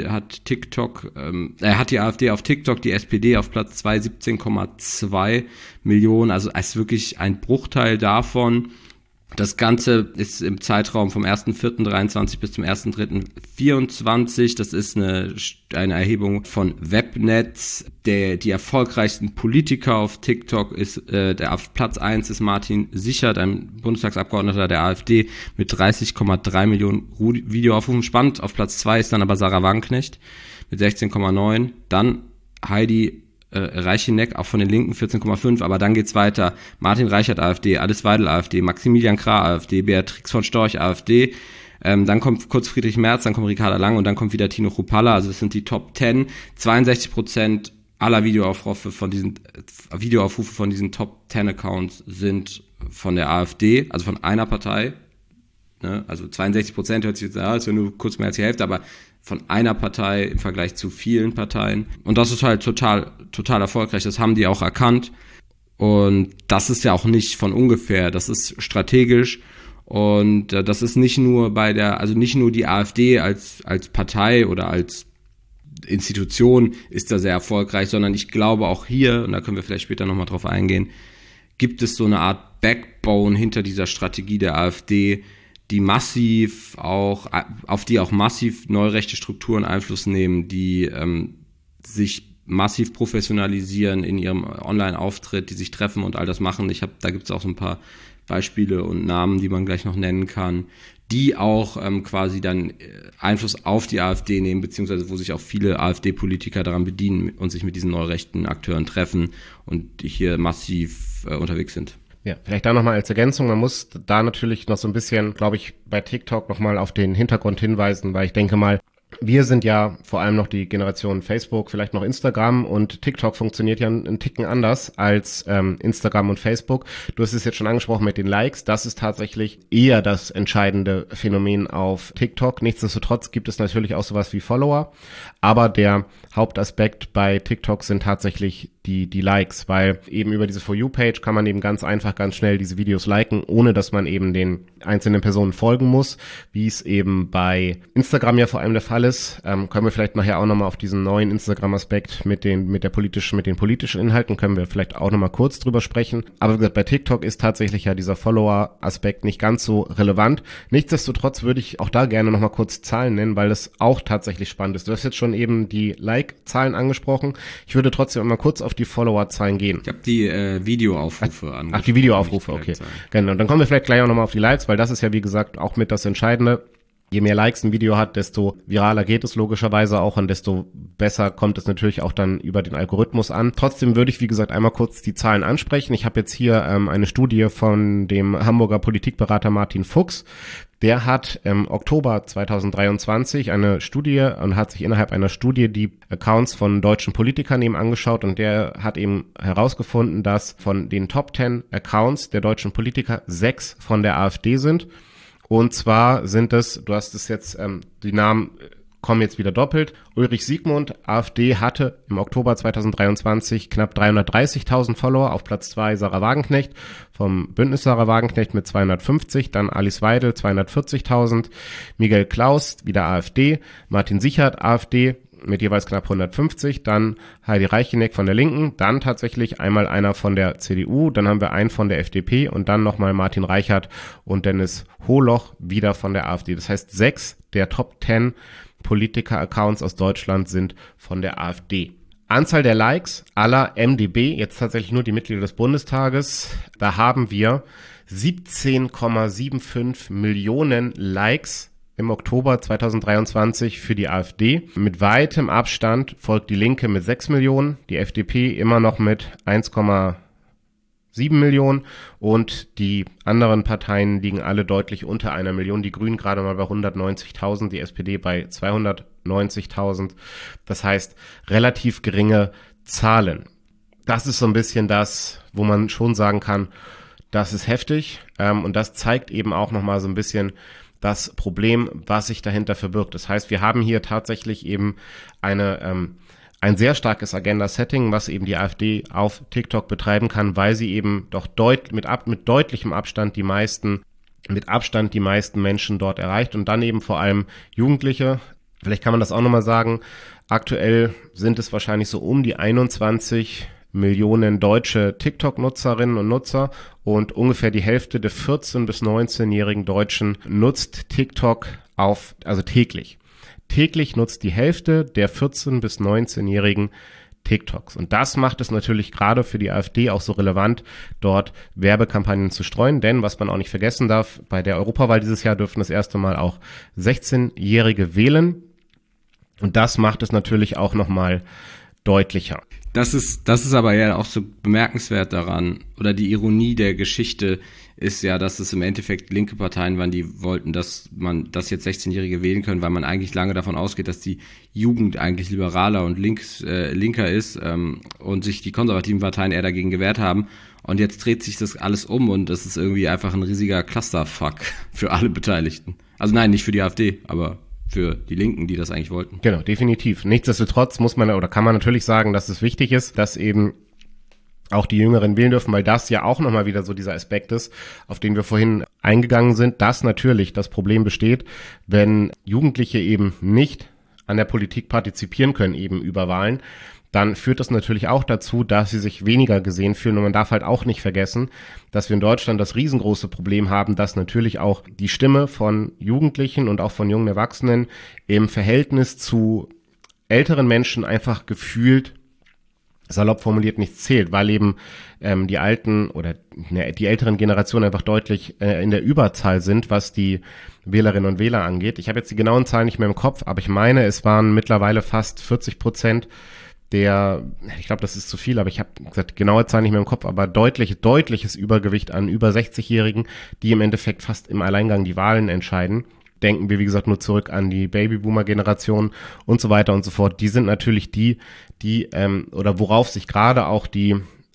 AfD auf TikTok, die SPD auf Platz 2 17,2 Millionen, also ist wirklich ein Bruchteil davon. Das Ganze ist im Zeitraum vom 1.4.23 bis zum 1.3.24. Das ist eine Erhebung von Webnetz. Die erfolgreichsten Politiker auf TikTok ist, der auf Platz 1 ist Martin Sichert, ein Bundestagsabgeordneter der AfD mit 30,3 Millionen Videoaufrufen. Spannend. Auf Platz 2 ist dann aber Sarah Wagenknecht mit 16,9. Dann Heidi Reicheneck, auch von den Linken 14,5, aber dann geht's weiter. Martin Reichert, AfD, Alice Weidel, AfD, Maximilian Krah, AfD, Beatrix von Storch, AfD, dann kommt kurz Friedrich Merz, dann kommt Ricarda Lang und dann kommt wieder Tino Chrupalla, also das sind die Top 10. 62% aller Videoaufrufe von diesen Top 10 Accounts sind von der AfD, also von einer Partei, ne? Also 62% hört sich jetzt an, ist ja nur kurz mehr als die Hälfte, aber von einer Partei im Vergleich zu vielen Parteien. Und das ist halt total erfolgreich. Das haben die auch erkannt. Und das ist ja auch nicht von ungefähr. Das ist strategisch. Und das ist nicht nur nicht nur die AfD als Partei oder als Institution ist da sehr erfolgreich, sondern ich glaube auch hier, und da können wir vielleicht später nochmal drauf eingehen, gibt es so eine Art Backbone hinter dieser Strategie der AfD, auf die auch massiv neurechte Strukturen Einfluss nehmen, die sich massiv professionalisieren in ihrem Online-Auftritt, die sich treffen und all das machen. Da gibt es auch so ein paar Beispiele und Namen, die man gleich noch nennen kann, die auch quasi dann Einfluss auf die AfD nehmen, beziehungsweise wo sich auch viele AfD-Politiker daran bedienen und sich mit diesen neurechten Akteuren treffen und die hier massiv unterwegs sind. Ja, vielleicht da nochmal als Ergänzung, man muss da natürlich noch so ein bisschen, glaube ich, bei TikTok nochmal auf den Hintergrund hinweisen, weil ich denke mal, wir sind ja vor allem noch die Generation Facebook, vielleicht noch Instagram, und TikTok funktioniert ja einen Ticken anders als Instagram und Facebook. Du hast es jetzt schon angesprochen mit den Likes. Das ist tatsächlich eher das entscheidende Phänomen auf TikTok. Nichtsdestotrotz gibt es natürlich auch sowas wie Follower, aber der Hauptaspekt bei TikTok sind tatsächlich die Likes, weil eben über diese For You-Page kann man eben ganz einfach, ganz schnell diese Videos liken, ohne dass man eben den einzelnen Personen folgen muss, wie es eben bei Instagram ja vor allem der Fall ist. Können wir vielleicht nachher auch nochmal auf diesen neuen Instagram-Aspekt mit den politischen Inhalten können wir vielleicht auch nochmal kurz drüber sprechen. Aber wie gesagt, bei TikTok ist tatsächlich ja dieser Follower-Aspekt nicht ganz so relevant. Nichtsdestotrotz würde ich auch da gerne nochmal kurz Zahlen nennen, weil das auch tatsächlich spannend ist. Du hast jetzt schon eben die Like-Zahlen angesprochen. Ich würde trotzdem mal kurz auf die Follower-Zahlen gehen. Ich habe die Videoaufrufe angesprochen. Ach, die Videoaufrufe, okay. Genau, dann kommen wir vielleicht gleich auch nochmal auf die Likes, weil das ist ja, wie gesagt, auch mit das Entscheidende. Je mehr Likes ein Video hat, desto viraler geht es logischerweise auch und desto besser kommt es natürlich auch dann über den Algorithmus an. Trotzdem würde ich, wie gesagt, einmal kurz die Zahlen ansprechen. Ich habe jetzt hier eine Studie von dem Hamburger Politikberater Martin Fuchs. Der hat im Oktober 2023 eine Studie und hat sich innerhalb einer Studie die Accounts von deutschen Politikern eben angeschaut, und der hat eben herausgefunden, dass von den Top 10 Accounts der deutschen Politiker 6 von der AfD sind. Und zwar sind es, du hast es jetzt, die Namen kommen jetzt wieder doppelt. Ulrich Siegmund, AfD, hatte im Oktober 2023 knapp 330.000 Follower. Auf Platz 2 Sarah Wagenknecht vom Bündnis Sarah Wagenknecht mit 250, dann Alice Weidel 240.000, Miguel Klaus, wieder AfD, Martin Sichert, AfD, mit jeweils knapp 150, dann Heidi Reicheneck von der Linken, dann tatsächlich einmal einer von der CDU, dann haben wir einen von der FDP und dann nochmal Martin Reichert und Dennis Holoch wieder von der AfD. Das heißt, 6 der Top 10 Politiker-Accounts aus Deutschland sind von der AfD. Anzahl der Likes aller MdB, jetzt tatsächlich nur die Mitglieder des Bundestages, da haben wir 17,75 Millionen Likes im Oktober 2023 für die AfD. Mit weitem Abstand folgt die Linke mit 6 Millionen, die FDP immer noch mit 1,7 Millionen und die anderen Parteien liegen alle deutlich unter 1 Million. Die Grünen gerade mal bei 190.000, die SPD bei 290.000. Das heißt, relativ geringe Zahlen. Das ist so ein bisschen das, wo man schon sagen kann, das ist heftig, und das zeigt eben auch nochmal so ein bisschen das Problem, was sich dahinter verbirgt. Das heißt, wir haben hier tatsächlich eben ein sehr starkes Agenda-Setting, was eben die AfD auf TikTok betreiben kann, weil sie eben doch mit deutlichem Abstand die meisten Menschen dort erreicht und dann eben vor allem Jugendliche. Vielleicht kann man das auch nochmal sagen. Aktuell sind es wahrscheinlich so um die 21 Millionen deutsche TikTok-Nutzerinnen und Nutzer und ungefähr die Hälfte der 14- bis 19-jährigen Deutschen nutzt TikTok täglich. Täglich nutzt die Hälfte der 14- bis 19-jährigen TikToks. Und das macht es natürlich gerade für die AfD auch so relevant, dort Werbekampagnen zu streuen. Denn, was man auch nicht vergessen darf, bei der Europawahl dieses Jahr dürfen das erste Mal auch 16-Jährige wählen. Und das macht es natürlich auch nochmal deutlicher. Das ist aber ja auch so bemerkenswert daran, oder die Ironie der Geschichte ist ja, dass es im Endeffekt linke Parteien waren, die wollten, dass jetzt 16-Jährige wählen können, weil man eigentlich lange davon ausgeht, dass die Jugend eigentlich liberaler und linker ist und sich die konservativen Parteien eher dagegen gewehrt haben. Und jetzt dreht sich das alles um und das ist irgendwie einfach ein riesiger Clusterfuck für alle Beteiligten. Also nein, nicht für die AfD, aber für die Linken, die das eigentlich wollten. Genau, definitiv. Nichtsdestotrotz kann man natürlich sagen, dass es wichtig ist, dass eben auch die Jüngeren wählen dürfen, weil das ja auch nochmal wieder so dieser Aspekt ist, auf den wir vorhin eingegangen sind, dass natürlich das Problem besteht, wenn Jugendliche eben nicht an der Politik partizipieren können, eben über Wahlen, dann führt das natürlich auch dazu, dass sie sich weniger gesehen fühlen. Und man darf halt auch nicht vergessen, dass wir in Deutschland das riesengroße Problem haben, dass natürlich auch die Stimme von Jugendlichen und auch von jungen Erwachsenen im Verhältnis zu älteren Menschen einfach gefühlt, salopp formuliert, nichts zählt, weil eben die alten oder die älteren Generationen einfach deutlich in der Überzahl sind, was die Wählerinnen und Wähler angeht. Ich habe jetzt die genauen Zahlen nicht mehr im Kopf, aber ich meine, es waren mittlerweile fast 40% ich glaube, das ist zu viel, aber ich habe gesagt, genaue Zahlen nicht mehr im Kopf, aber deutliches Übergewicht an über 60-Jährigen, die im Endeffekt fast im Alleingang die Wahlen entscheiden. Denken wir, wie gesagt, nur zurück an die Babyboomer-Generation und so weiter und so fort. Die sind natürlich die oder worauf sich gerade auch die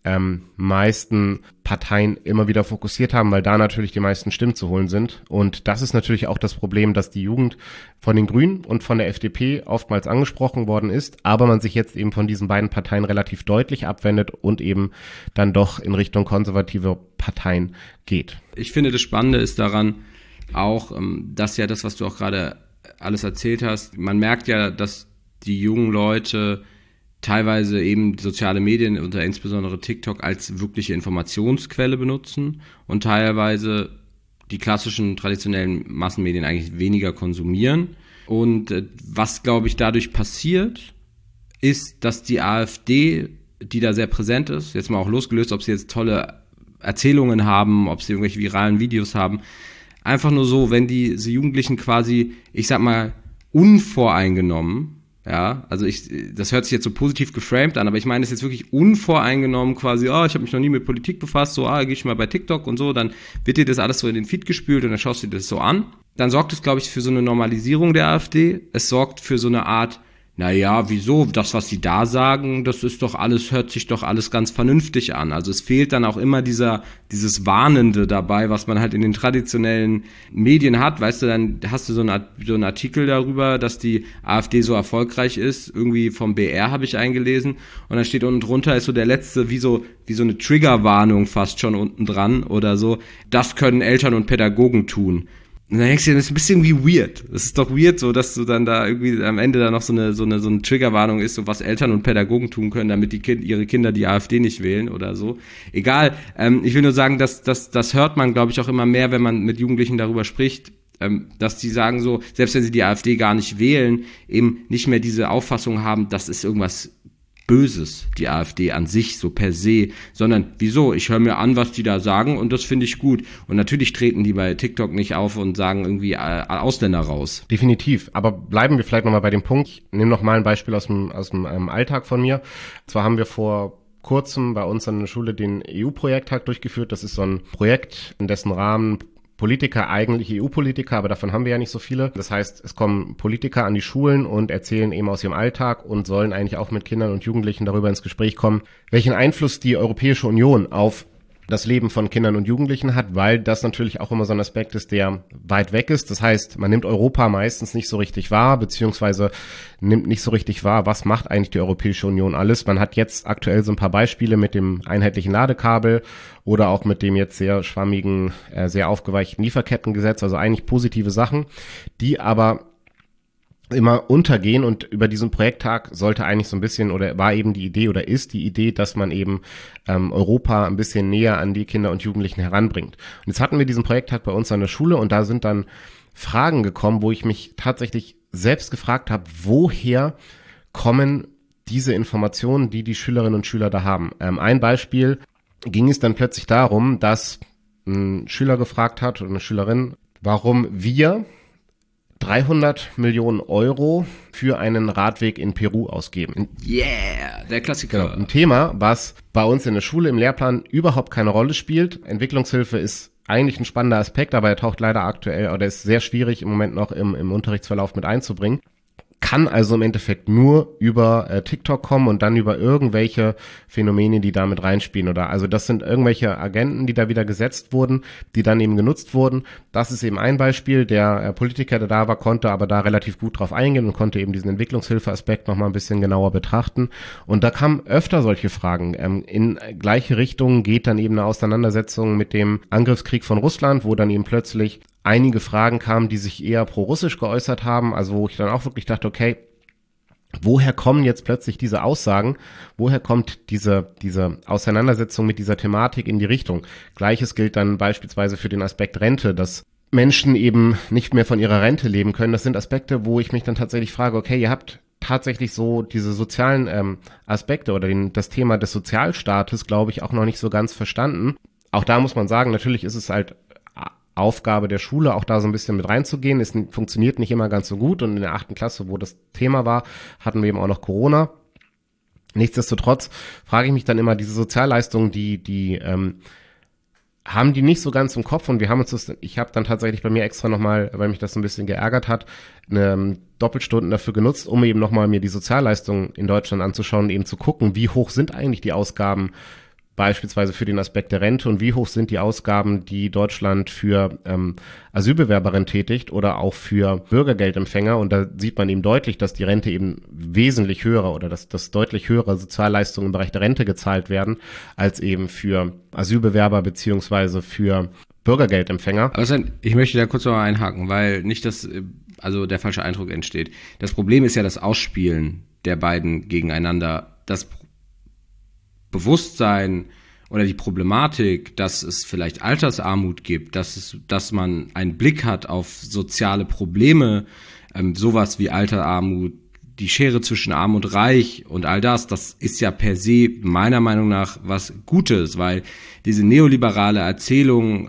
meisten Parteien immer wieder fokussiert haben, weil da natürlich die meisten Stimmen zu holen sind. Und das ist natürlich auch das Problem, dass die Jugend von den Grünen und von der FDP oftmals angesprochen worden ist, aber man sich jetzt eben von diesen beiden Parteien relativ deutlich abwendet und eben dann doch in Richtung konservative Parteien geht. Ich finde, das Spannende ist daran auch, dass ja das, was du auch gerade alles erzählt hast, man merkt ja, dass die jungen Leute teilweise eben soziale Medien und insbesondere TikTok als wirkliche Informationsquelle benutzen und teilweise die klassischen traditionellen Massenmedien eigentlich weniger konsumieren. Und was, glaube ich, dadurch passiert, ist, dass die AfD, die da sehr präsent ist, jetzt mal auch losgelöst, ob sie jetzt tolle Erzählungen haben, ob sie irgendwelche viralen Videos haben, einfach nur so, wenn diese Jugendlichen quasi, ich sag mal, unvoreingenommen, ja, also das hört sich jetzt so positiv geframed an, aber ich meine es jetzt wirklich unvoreingenommen quasi, ich habe mich noch nie mit Politik befasst, so, gehe ich mal bei TikTok und so, dann wird dir das alles so in den Feed gespült und dann schaust du dir das so an. Dann sorgt es, glaube ich, für so eine Normalisierung der AfD. Es sorgt für so eine Art, naja, wieso, das, was sie da sagen, das ist doch alles, hört sich doch alles ganz vernünftig an. Also es fehlt dann auch immer dieses Warnende dabei, was man halt in den traditionellen Medien hat. Weißt du, dann hast du so einen Artikel darüber, dass die AfD so erfolgreich ist, irgendwie vom BR habe ich eingelesen, und dann steht unten drunter, ist so der letzte, wie so eine Triggerwarnung fast schon unten dran oder so, das können Eltern und Pädagogen tun. Und dann denkst du dir, das ist ein bisschen wie weird. Das ist doch weird, so dass du dann da irgendwie am Ende da noch so eine Triggerwarnung ist, so was Eltern und Pädagogen tun können, damit ihre Kinder die AfD nicht wählen oder so. Egal. Ich will nur sagen, das hört man, glaube ich, auch immer mehr, wenn man mit Jugendlichen darüber spricht, dass die sagen so, selbst wenn sie die AfD gar nicht wählen, eben nicht mehr diese Auffassung haben, das ist irgendwas Böses, die AfD an sich, so per se, sondern wieso? Ich höre mir an, was die da sagen und das finde ich gut. Und natürlich treten die bei TikTok nicht auf und sagen irgendwie Ausländer raus. Definitiv, aber bleiben wir vielleicht nochmal bei dem Punkt. Ich nehme nochmal ein Beispiel aus dem Alltag von mir. Zwar haben wir vor kurzem bei uns an der Schule den EU-Projekttag durchgeführt. Das ist so ein Projekt, in dessen Rahmen Politiker, eigentlich EU-Politiker, aber davon haben wir ja nicht so viele. Das heißt, es kommen Politiker an die Schulen und erzählen eben aus ihrem Alltag und sollen eigentlich auch mit Kindern und Jugendlichen darüber ins Gespräch kommen, welchen Einfluss die Europäische Union auf das Leben von Kindern und Jugendlichen hat, weil das natürlich auch immer so ein Aspekt ist, der weit weg ist. Das heißt, man nimmt Europa meistens nicht so richtig wahr, beziehungsweise nimmt nicht so richtig wahr, was macht eigentlich die Europäische Union alles. Man hat jetzt aktuell so ein paar Beispiele mit dem einheitlichen Ladekabel oder auch mit dem jetzt sehr schwammigen, sehr aufgeweichten Lieferkettengesetz, also eigentlich positive Sachen, die aber immer untergehen, und über diesen Projekttag sollte eigentlich so ein bisschen, oder war eben die Idee oder ist die Idee, dass man eben Europa ein bisschen näher an die Kinder und Jugendlichen heranbringt. Und jetzt hatten wir diesen Projekttag bei uns an der Schule und da sind dann Fragen gekommen, wo ich mich tatsächlich selbst gefragt habe, woher kommen diese Informationen, die die Schülerinnen und Schüler da haben. Ein Beispiel ging es dann plötzlich darum, dass ein Schüler gefragt hat oder eine Schülerin, warum wir 300 Millionen Euro für einen Radweg in Peru ausgeben. Yeah, der Klassiker. Genau, ein Thema, was bei uns in der Schule im Lehrplan überhaupt keine Rolle spielt. Entwicklungshilfe ist eigentlich ein spannender Aspekt, aber er taucht leider aktuell, oder ist sehr schwierig im Moment noch im Unterrichtsverlauf mit einzubringen. Kann also im Endeffekt nur über TikTok kommen und dann über irgendwelche Phänomene, die da mit reinspielen, oder also das sind irgendwelche Agenten, die da wieder gesetzt wurden, die dann eben genutzt wurden. Das ist eben ein Beispiel. Der Politiker, der da war, konnte aber da relativ gut drauf eingehen und konnte eben diesen Entwicklungshilfeaspekt nochmal ein bisschen genauer betrachten. Und da kamen öfter solche Fragen. In gleiche Richtung geht dann eben eine Auseinandersetzung mit dem Angriffskrieg von Russland, wo dann eben plötzlich einige Fragen kamen, die sich eher pro-russisch geäußert haben, also wo ich dann auch wirklich dachte, okay, woher kommen jetzt plötzlich diese Aussagen? Woher kommt diese Auseinandersetzung mit dieser Thematik in die Richtung? Gleiches gilt dann beispielsweise für den Aspekt Rente, dass Menschen eben nicht mehr von ihrer Rente leben können. Das sind Aspekte, wo ich mich dann tatsächlich frage, okay, ihr habt tatsächlich so diese sozialen Aspekte oder das Thema des Sozialstaates, glaube ich, auch noch nicht so ganz verstanden. Auch da muss man sagen, natürlich ist es halt Aufgabe der Schule, auch da so ein bisschen mit reinzugehen. Es funktioniert nicht immer ganz so gut und in der 8. Klasse, wo das Thema war, hatten wir eben auch noch Corona. Nichtsdestotrotz frage ich mich dann immer, diese Sozialleistungen, die haben die nicht so ganz im Kopf und ich habe dann tatsächlich bei mir extra nochmal, weil mich das so ein bisschen geärgert hat, eine Doppelstunden dafür genutzt, um eben nochmal mir die Sozialleistungen in Deutschland anzuschauen und eben zu gucken, wie hoch sind eigentlich die Ausgaben beispielsweise für den Aspekt der Rente und wie hoch sind die Ausgaben, die Deutschland für Asylbewerberinnen tätigt oder auch für Bürgergeldempfänger. Und da sieht man eben deutlich, dass die Rente eben wesentlich höhere oder dass deutlich höhere Sozialleistungen im Bereich der Rente gezahlt werden, als eben für Asylbewerber beziehungsweise für Bürgergeldempfänger. Aber ich möchte da kurz noch einhaken, weil nicht, dass der falsche Eindruck entsteht. Das Problem ist ja das Ausspielen der beiden gegeneinander. Das Bewusstsein oder die Problematik, dass es vielleicht Altersarmut gibt, dass man einen Blick hat auf soziale Probleme, sowas wie Altersarmut, die Schere zwischen Arm und Reich und all das ist ja per se meiner Meinung nach was Gutes, weil diese neoliberale Erzählung,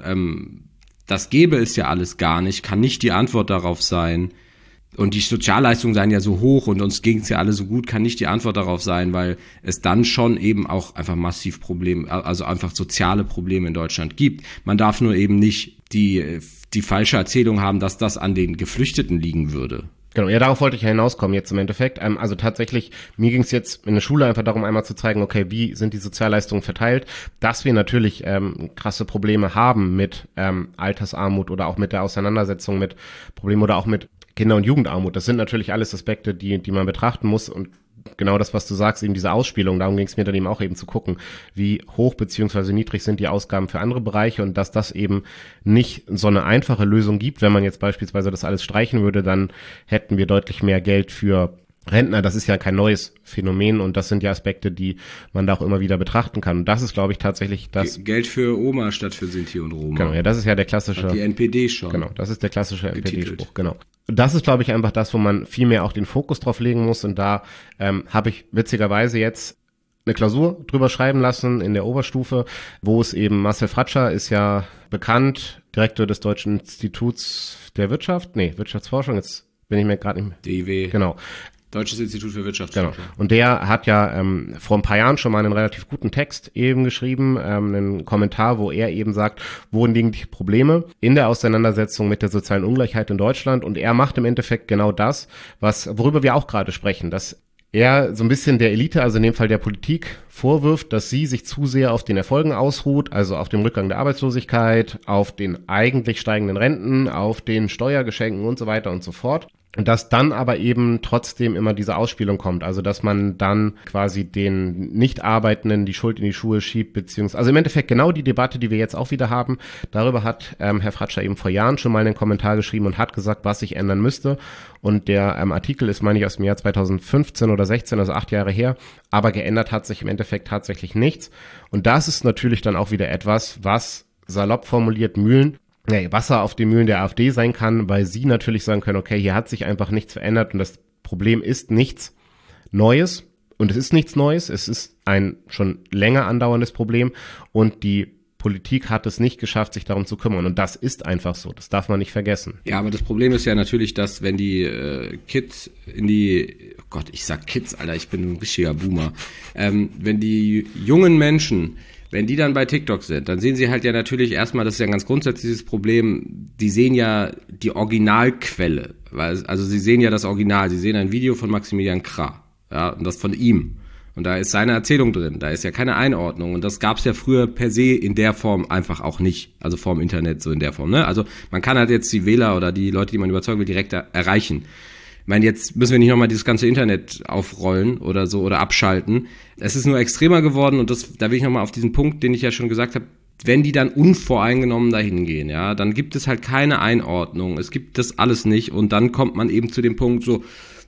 das gäbe es ja alles gar nicht, kann nicht die Antwort darauf sein. Und die Sozialleistungen seien ja so hoch und uns ging es ja alle so gut, kann nicht die Antwort darauf sein, weil es dann schon eben auch einfach massiv also einfach soziale Probleme in Deutschland gibt. Man darf nur eben nicht die falsche Erzählung haben, dass das an den Geflüchteten liegen würde. Genau, ja, darauf wollte ich ja hinauskommen jetzt im Endeffekt. Also tatsächlich, mir ging es jetzt in der Schule einfach darum, einmal zu zeigen, okay, wie sind die Sozialleistungen verteilt, dass wir natürlich krasse Probleme haben mit Altersarmut oder auch mit der Auseinandersetzung mit Problemen oder auch mit Kinder- und Jugendarmut. Das sind natürlich alles Aspekte, die man betrachten muss und genau das, was du sagst, eben diese Ausspielung, darum ging es mir dann eben auch eben zu gucken, wie hoch beziehungsweise niedrig sind die Ausgaben für andere Bereiche und dass das eben nicht so eine einfache Lösung gibt. Wenn man jetzt beispielsweise das alles streichen würde, dann hätten wir deutlich mehr Geld für Rentner. Das ist ja kein neues Phänomen und das sind ja Aspekte, die man da auch immer wieder betrachten kann. Und das ist, glaube ich, tatsächlich das... Geld für Oma statt für Sinti und Roma. Genau, ja, das ist ja der klassische... Hat die NPD schon. Genau, das ist der klassische NPD-Spruch, genau. Das ist, glaube ich, einfach das, wo man viel mehr auch den Fokus drauf legen muss und da habe ich witzigerweise jetzt eine Klausur drüber schreiben lassen in der Oberstufe, wo es eben Marcel Fratscher ist ja bekannt, Direktor des Deutschen Instituts der Wirtschaftsforschung, jetzt bin ich mir gerade nicht mehr... DIW. Genau. Deutsches Institut für Wirtschaftsforschung. Genau. Und der hat ja vor ein paar Jahren schon mal einen relativ guten Text eben geschrieben, einen Kommentar, wo er eben sagt, worin liegen die Probleme in der Auseinandersetzung mit der sozialen Ungleichheit in Deutschland. Und er macht im Endeffekt genau das, worüber wir auch gerade sprechen, dass er so ein bisschen der Elite, also in dem Fall der Politik, vorwirft, dass sie sich zu sehr auf den Erfolgen ausruht, also auf dem Rückgang der Arbeitslosigkeit, auf den eigentlich steigenden Renten, auf den Steuergeschenken und so weiter und so fort. Und dass dann aber eben trotzdem immer diese Ausspielung kommt, also dass man dann quasi den Nicht-Arbeitenden die Schuld in die Schuhe schiebt, beziehungsweise, also im Endeffekt genau die Debatte, die wir jetzt auch wieder haben, darüber hat Herr Fratscher eben vor Jahren schon mal einen Kommentar geschrieben und hat gesagt, was sich ändern müsste. Und der Artikel ist, meine ich, aus dem Jahr 2015 oder 16, also 8 Jahre her, aber geändert hat sich im Endeffekt tatsächlich nichts. Und das ist natürlich dann auch wieder etwas, was salopp formuliert Wasser auf den Mühlen der AfD sein kann, weil sie natürlich sagen können, okay, hier hat sich einfach nichts verändert und das Problem ist nichts Neues und es ist nichts Neues, es ist ein schon länger andauerndes Problem und die Politik hat es nicht geschafft, sich darum zu kümmern und das ist einfach so, das darf man nicht vergessen. Ja, aber das Problem ist ja natürlich, dass wenn die Kids ich sag Kids, Alter, ich bin ein richtiger Boomer, wenn die jungen Menschen, wenn die dann bei TikTok sind, dann sehen sie halt ja natürlich erstmal, das ist ja ein ganz grundsätzliches Problem, die sehen ja die Originalquelle, also sie sehen ja das Original, sie sehen ein Video von Maximilian Krah, ja, und das von ihm. Und da ist seine Erzählung drin, da ist ja keine Einordnung und das gab es ja früher per se in der Form einfach auch nicht, also vorm Internet so in der Form, ne? Also man kann halt jetzt die Wähler oder die Leute, die man überzeugen will, direkt erreichen. Ich meine, jetzt müssen wir nicht nochmal dieses ganze Internet aufrollen oder so oder abschalten. Es ist nur extremer geworden und da will ich nochmal auf diesen Punkt, den ich ja schon gesagt habe, wenn die dann unvoreingenommen dahin gehen, ja, dann gibt es halt keine Einordnung, es gibt das alles nicht und dann kommt man eben zu dem Punkt so,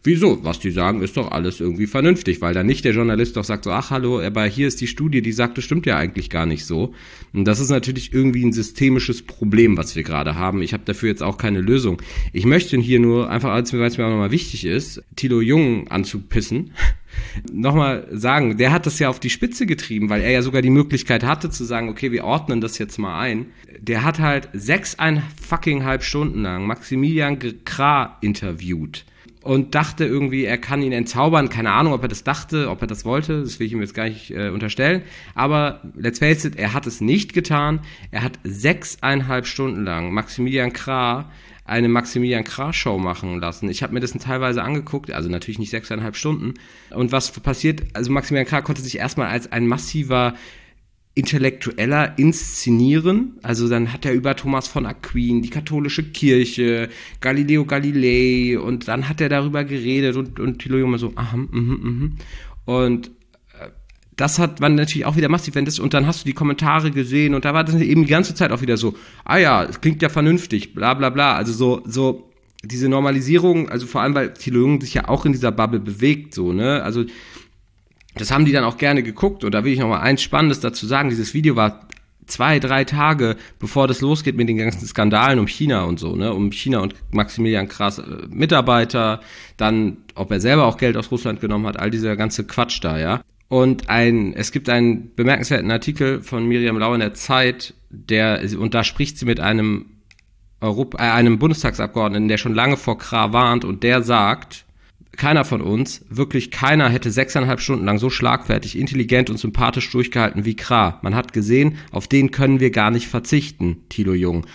Wieso? Was die sagen, ist doch alles irgendwie vernünftig, weil dann nicht der Journalist doch sagt so, ach hallo, aber hier ist die Studie, die sagt, das stimmt ja eigentlich gar nicht so. Und das ist natürlich irgendwie ein systemisches Problem, was wir gerade haben. Ich habe dafür jetzt auch keine Lösung. Ich möchte hier nur, einfach weil es mir auch nochmal wichtig ist, Thilo Jung anzupissen, nochmal sagen, der hat das ja auf die Spitze getrieben, weil er ja sogar die Möglichkeit hatte zu sagen, okay, wir ordnen das jetzt mal ein. Der hat halt 6,5 Stunden lang Maximilian Krah interviewt und dachte irgendwie, er kann ihn entzaubern. Keine Ahnung, ob er das dachte, ob er das wollte. Das will ich ihm jetzt gar nicht unterstellen. Aber let's face it, er hat es nicht getan. Er hat 6,5 Stunden lang Maximilian Krah eine Maximilian Krah-Show machen lassen. Ich habe mir das teilweise angeguckt, also natürlich nicht 6,5 Stunden. Und was passiert, also Maximilian Krah konnte sich erstmal als ein massiver Intellektueller inszenieren, also dann hat er über Thomas von Aquin, die katholische Kirche, Galileo Galilei und dann hat er darüber geredet und Thilo Jung so, und das war natürlich auch wieder massiv, und dann hast du die Kommentare gesehen und da war das eben die ganze Zeit auch wieder so, ja, es klingt ja vernünftig, bla bla bla, also so diese Normalisierung, also vor allem, weil Thilo Jung sich ja auch in dieser Bubble bewegt, so, ne, also das haben die dann auch gerne geguckt und da will ich noch mal eins Spannendes dazu sagen, dieses Video war 2-3 Tage, bevor das losgeht mit den ganzen Skandalen um China und so, ne, um China und Maximilian Krahs Mitarbeiter, dann, ob er selber auch Geld aus Russland genommen hat, all dieser ganze Quatsch da, ja. Und es gibt einen bemerkenswerten Artikel von Miriam Lau in der Zeit, und da spricht sie mit einem Bundestagsabgeordneten, der schon lange vor Krah warnt und der sagt, keiner von uns, wirklich keiner hätte 6,5 Stunden lang so schlagfertig, intelligent und sympathisch durchgehalten wie Krah. Man hat gesehen, auf den können wir gar nicht verzichten, Thilo Jung.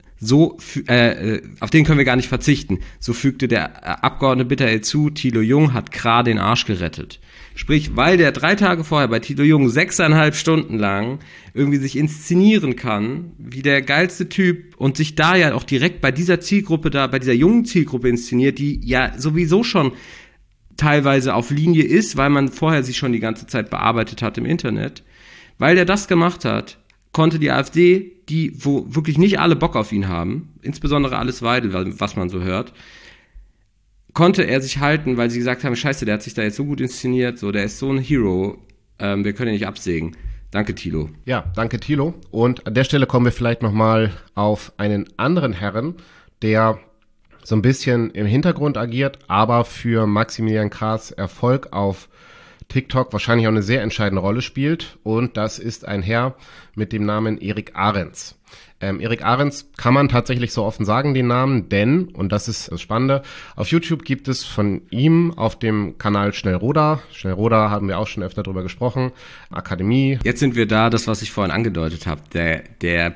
Auf den können wir gar nicht verzichten. So fügte der Abgeordnete bitter hinzu, Thilo Jung hat Krah den Arsch gerettet. Sprich, weil der 3 Tage vorher bei Thilo Jung 6,5 Stunden lang irgendwie sich inszenieren kann, wie der geilste Typ und sich da ja auch direkt bei dieser Zielgruppe bei dieser jungen Zielgruppe inszeniert, die ja sowieso schon teilweise auf Linie ist, weil man vorher sie schon die ganze Zeit bearbeitet hat im Internet. Weil der das gemacht hat, konnte die AfD, wo wirklich nicht alle Bock auf ihn haben, insbesondere Alice Weidel, was man so hört, konnte er sich halten, weil sie gesagt haben, scheiße, der hat sich da jetzt so gut inszeniert, so, der ist so ein Hero, wir können ihn nicht absägen. Danke, Thilo. Ja, danke, Thilo. Und an der Stelle kommen wir vielleicht nochmal auf einen anderen Herren, der so ein bisschen im Hintergrund agiert, aber für Maximilian Krahs Erfolg auf TikTok wahrscheinlich auch eine sehr entscheidende Rolle spielt. Und das ist ein Herr mit dem Namen Erik Ahrens. Erik Ahrens kann man tatsächlich so offen sagen, den Namen, denn, und das ist das Spannende, auf YouTube gibt es von ihm auf dem Kanal Schnellroda haben wir auch schon öfter drüber gesprochen, Akademie. Jetzt sind wir da, das, was ich vorhin angedeutet habe, das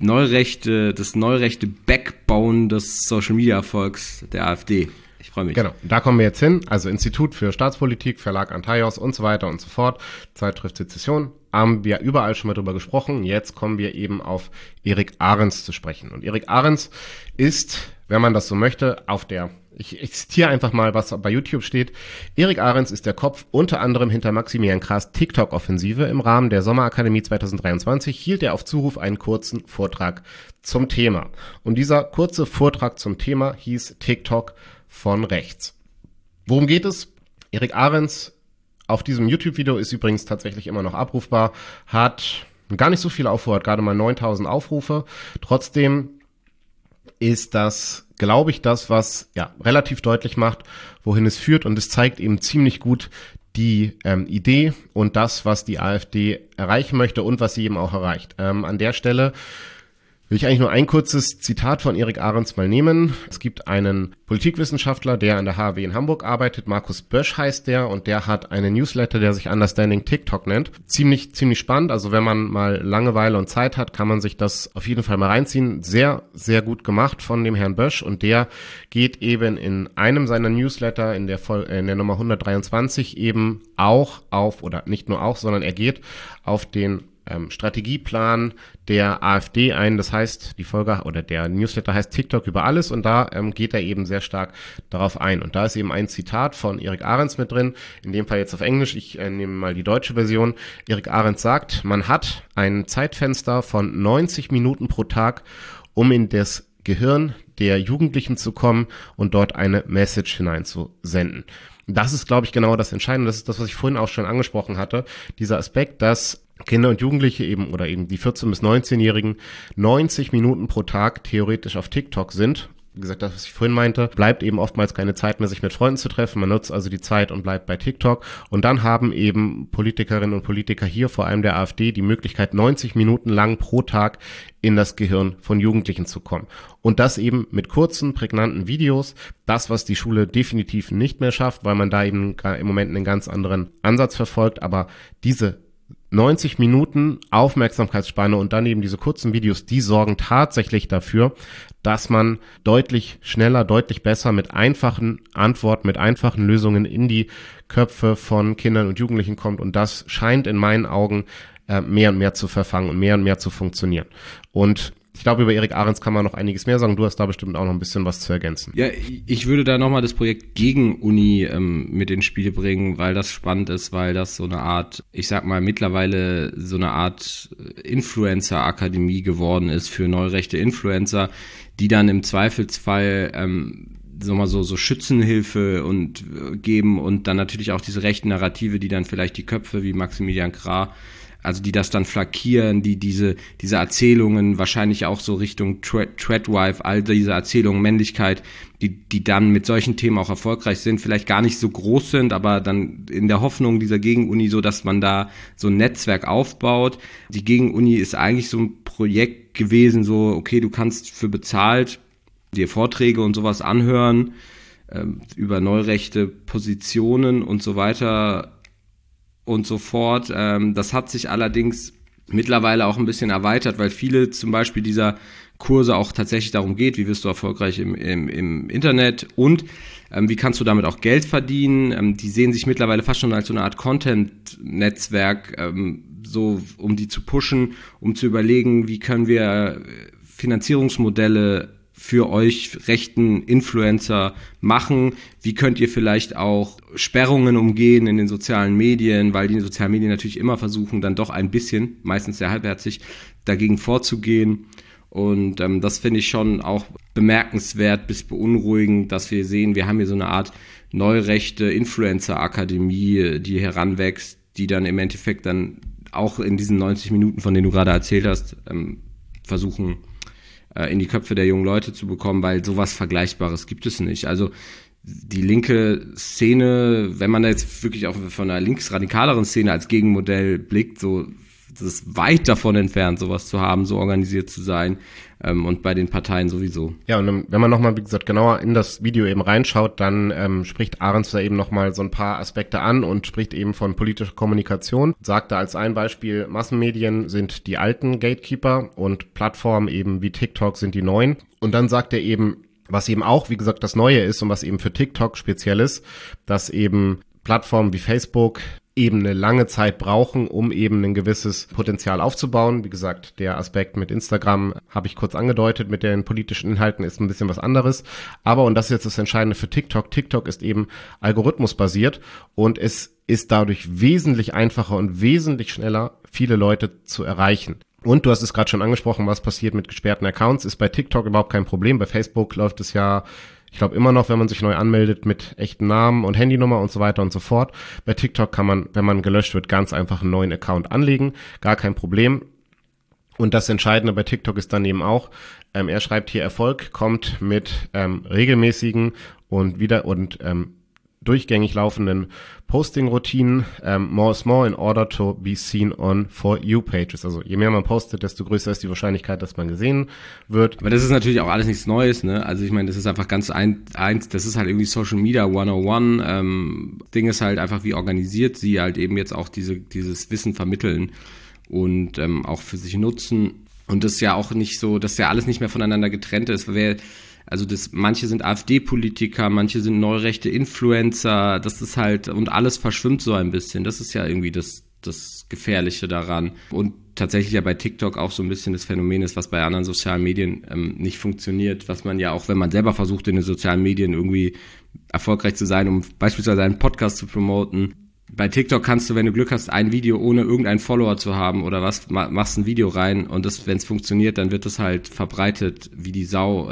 neurechte Backbone des Social-Media-Erfolgs der AfD. Ich freue mich. Genau, da kommen wir jetzt hin. Also Institut für Staatspolitik, Verlag Antaios und so weiter und so fort. Zeitschrift Sezession. Haben wir überall schon mal drüber gesprochen. Jetzt kommen wir eben auf Erik Ahrens zu sprechen. Und Erik Ahrens ist, wenn man das so möchte, ich zitiere einfach mal, was bei YouTube steht. Erik Ahrens ist der Kopf unter anderem hinter Maximilian Krahs TikTok-Offensive. Im Rahmen der Sommerakademie 2023 hielt er auf Zuruf einen kurzen Vortrag zum Thema. Und dieser kurze Vortrag zum Thema hieß TikTok von rechts. Worum geht es? Erik Ahrens auf diesem YouTube-Video ist übrigens tatsächlich immer noch abrufbar, hat gar nicht so viele Aufrufe, hat gerade mal 9.000 Aufrufe. Trotzdem ist das, glaube ich, das, was ja relativ deutlich macht, wohin es führt, und es zeigt eben ziemlich gut die Idee und das, was die AfD erreichen möchte und was sie eben auch erreicht. An der Stelle will ich eigentlich nur ein kurzes Zitat von Erik Ahrens mal nehmen. Es gibt einen Politikwissenschaftler, der an der HAW in Hamburg arbeitet, Markus Bösch heißt der, und der hat einen Newsletter, der sich Understanding TikTok nennt. Ziemlich spannend, also wenn man mal Langeweile und Zeit hat, kann man sich das auf jeden Fall mal reinziehen. Sehr, sehr gut gemacht von dem Herrn Bösch, und der geht eben in einem seiner Newsletter in der Nummer 123 eben auch auf, oder nicht nur auch, sondern er geht auf den Strategieplan der AfD ein. Das heißt, die Folge oder der Newsletter heißt TikTok über alles, und da geht er eben sehr stark darauf ein. Und da ist eben ein Zitat von Erik Ahrens mit drin, in dem Fall jetzt auf Englisch. Ich nehme mal die deutsche Version. Erik Ahrens sagt, man hat ein Zeitfenster von 90 Minuten pro Tag, um in das Gehirn der Jugendlichen zu kommen und dort eine Message hineinzusenden. Das ist, glaube ich, genau das Entscheidende. Das ist das, was ich vorhin auch schon angesprochen hatte. Dieser Aspekt, dass Kinder und Jugendliche eben oder eben die 14- bis 19-Jährigen 90 Minuten pro Tag theoretisch auf TikTok sind. Wie gesagt, das, was ich vorhin meinte, bleibt eben oftmals keine Zeit mehr, sich mit Freunden zu treffen. Man nutzt also die Zeit und bleibt bei TikTok. Und dann haben eben Politikerinnen und Politiker hier, vor allem der AfD, die Möglichkeit, 90 Minuten lang pro Tag in das Gehirn von Jugendlichen zu kommen. Und das eben mit kurzen, prägnanten Videos. Das, was die Schule definitiv nicht mehr schafft, weil man da eben im Moment einen ganz anderen Ansatz verfolgt. Aber diese 90 Minuten Aufmerksamkeitsspanne und dann eben diese kurzen Videos, die sorgen tatsächlich dafür, dass man deutlich schneller, deutlich besser mit einfachen Antworten, mit einfachen Lösungen in die Köpfe von Kindern und Jugendlichen kommt. Und das scheint in meinen Augen mehr und mehr zu verfangen und mehr zu funktionieren. Und ich glaube, über Erik Ahrens kann man noch einiges mehr sagen. Du hast da bestimmt auch noch ein bisschen was zu ergänzen. Ja, ich würde da nochmal das Projekt Gegen-Uni mit ins Spiel bringen, weil das spannend ist, weil das so eine Art, ich sag mal, mittlerweile so eine Art Influencer-Akademie geworden ist für neurechte Influencer, die dann im Zweifelsfall so Schützenhilfe und geben und dann natürlich auch diese rechten Narrative, die dann vielleicht die Köpfe wie Maximilian Krah, also die das dann flankieren, die diese Erzählungen wahrscheinlich auch so Richtung Tradwife, all diese Erzählungen, Männlichkeit, die dann mit solchen Themen auch erfolgreich sind, vielleicht gar nicht so groß sind, aber dann in der Hoffnung dieser Gegenuni so, dass man da so ein Netzwerk aufbaut. Die Gegenuni ist eigentlich so ein Projekt gewesen, so, okay, du kannst für bezahlt dir Vorträge und sowas anhören, über neurechte Positionen und so weiter und so fort. Das hat sich allerdings mittlerweile auch ein bisschen erweitert, weil viele zum Beispiel dieser Kurse auch tatsächlich darum geht, wie wirst du erfolgreich im Internet und wie kannst du damit auch Geld verdienen. Die sehen sich mittlerweile fast schon als so eine Art Content-Netzwerk, so um die zu pushen, um zu überlegen, wie können wir Finanzierungsmodelle für euch rechten Influencer machen? Wie könnt ihr vielleicht auch Sperrungen umgehen in den sozialen Medien, weil die sozialen Medien natürlich immer versuchen, dann doch ein bisschen, meistens sehr halbherzig, dagegen vorzugehen. Und das finde ich schon auch bemerkenswert bis beunruhigend, dass wir sehen, wir haben hier so eine Art neurechte Influencer-Akademie, die heranwächst, die dann im Endeffekt dann auch in diesen 90 Minuten, von denen du gerade erzählt hast, versuchen, in die Köpfe der jungen Leute zu bekommen, weil sowas Vergleichbares gibt es nicht. Also die linke Szene, wenn man da jetzt wirklich auch von einer linksradikaleren Szene als Gegenmodell blickt, so das ist weit davon entfernt, sowas zu haben, so organisiert zu sein, und bei den Parteien sowieso. Ja, und wenn man nochmal, wie gesagt, genauer in das Video eben reinschaut, dann spricht Ahrens da eben nochmal so ein paar Aspekte an und spricht eben von politischer Kommunikation. Sagt da als ein Beispiel, Massenmedien sind die alten Gatekeeper und Plattformen eben wie TikTok sind die neuen. Und dann sagt er eben, was eben auch, wie gesagt, das Neue ist und was eben für TikTok speziell ist, dass eben Plattformen wie Facebook eben eine lange Zeit brauchen, um eben ein gewisses Potenzial aufzubauen. Wie gesagt, der Aspekt mit Instagram habe ich kurz angedeutet, mit den politischen Inhalten ist ein bisschen was anderes. Aber, und das ist jetzt das Entscheidende für TikTok, TikTok ist eben algorithmusbasiert und es ist dadurch wesentlich einfacher und wesentlich schneller, viele Leute zu erreichen. Und du hast es gerade schon angesprochen, was passiert mit gesperrten Accounts, ist bei TikTok überhaupt kein Problem. Bei Facebook läuft es ja, ich glaube, immer noch, wenn man sich neu anmeldet mit echten Namen und Handynummer und so weiter und so fort. Bei TikTok kann man, wenn man gelöscht wird, ganz einfach einen neuen Account anlegen. Gar kein Problem. Und das Entscheidende bei TikTok ist dann eben auch, er schreibt hier, Erfolg kommt mit regelmäßigen und durchgängig laufenden Posting-Routinen, more is more in order to be seen on For You pages. Also je mehr man postet, desto größer ist die Wahrscheinlichkeit, dass man gesehen wird. Aber das ist natürlich auch alles nichts Neues, ne? Also ich meine, das ist einfach ganz das ist halt irgendwie Social Media 101. Ding ist halt einfach, wie organisiert sie halt eben jetzt auch dieses Wissen vermitteln und auch für sich nutzen. Und das ist ja auch nicht so, dass ja alles nicht mehr voneinander getrennt ist. Manche sind AfD-Politiker, manche sind neurechte Influencer, das ist halt, und alles verschwimmt so ein bisschen. Das ist ja irgendwie das Gefährliche daran. Und tatsächlich ja bei TikTok auch so ein bisschen das Phänomen ist, was bei anderen sozialen Medien nicht funktioniert, was man ja auch, wenn man selber versucht, in den sozialen Medien irgendwie erfolgreich zu sein, um beispielsweise einen Podcast zu promoten, bei TikTok kannst du, wenn du Glück hast, ein Video ohne irgendeinen Follower zu haben oder was, machst ein Video rein und das, wenn es funktioniert, dann wird das halt verbreitet wie die Sau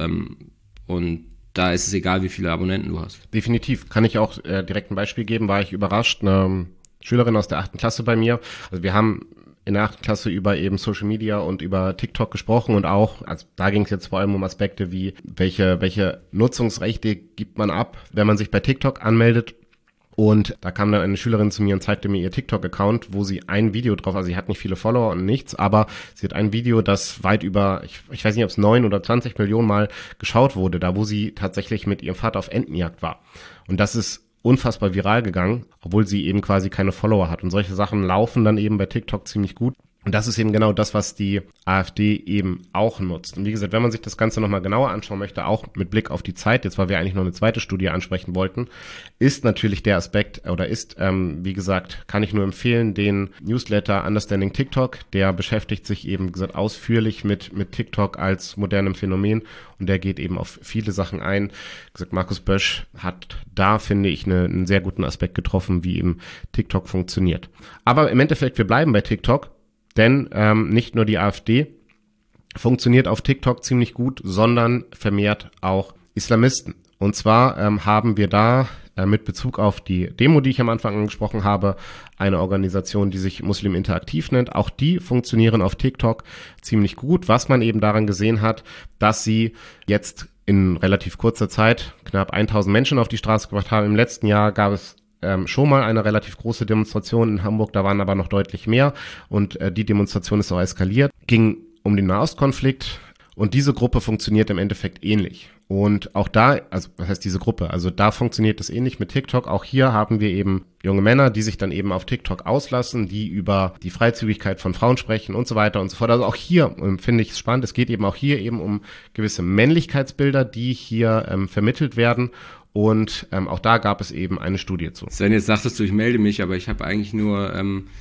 und da ist es egal, wie viele Abonnenten du hast. Definitiv. Kann ich auch direkt ein Beispiel geben, war ich überrascht. Eine Schülerin aus der 8. Klasse bei mir, also wir haben in der 8. Klasse über eben Social Media und über TikTok gesprochen und auch, also da ging es jetzt vor allem um Aspekte wie, welche Nutzungsrechte gibt man ab, wenn man sich bei TikTok anmeldet. Und da kam dann eine Schülerin zu mir und zeigte mir ihr TikTok-Account, wo sie ein Video drauf, also sie hat nicht viele Follower und nichts, aber sie hat ein Video, das weit über, ich weiß nicht, ob es 9 oder 20 Millionen Mal geschaut wurde, da wo sie tatsächlich mit ihrem Vater auf Entenjagd war. Und das ist unfassbar viral gegangen, obwohl sie eben quasi keine Follower hat. Und solche Sachen laufen dann eben bei TikTok ziemlich gut. Und das ist eben genau das, was die AfD eben auch nutzt. Und wie gesagt, wenn man sich das Ganze nochmal genauer anschauen möchte, auch mit Blick auf die Zeit, jetzt weil wir eigentlich noch eine zweite Studie ansprechen wollten, ist natürlich der Aspekt, oder ist, wie gesagt, kann ich nur empfehlen, den Newsletter Understanding TikTok, der beschäftigt sich eben, wie gesagt, ausführlich mit TikTok als modernem Phänomen und der geht eben auf viele Sachen ein. Wie gesagt, Markus Bösch hat da, finde ich, einen sehr guten Aspekt getroffen, wie eben TikTok funktioniert. Aber im Endeffekt, wir bleiben bei TikTok. Denn nicht nur die AfD funktioniert auf TikTok ziemlich gut, sondern vermehrt auch Islamisten. Und zwar haben wir da mit Bezug auf die Demo, die ich am Anfang angesprochen habe, eine Organisation, die sich Muslim Interaktiv nennt. Auch die funktionieren auf TikTok ziemlich gut, was man eben daran gesehen hat, dass sie jetzt in relativ kurzer Zeit knapp 1000 Menschen auf die Straße gebracht haben. Im letzten Jahr gab es schon mal eine relativ große Demonstration in Hamburg, da waren aber noch deutlich mehr und die Demonstration ist auch eskaliert, ging um den Nahostkonflikt und diese Gruppe funktioniert im Endeffekt ähnlich. Und auch da, also was heißt diese Gruppe? Also da funktioniert es ähnlich mit TikTok. Auch hier haben wir eben junge Männer, die sich dann eben auf TikTok auslassen, die über die Freizügigkeit von Frauen sprechen und so weiter und so fort. Also auch hier finde ich es spannend. Es geht eben auch hier eben um gewisse Männlichkeitsbilder, die hier vermittelt werden. Und auch da gab es eben eine Studie zu. Sven, jetzt sagtest du, ich melde mich, aber ich habe eigentlich nur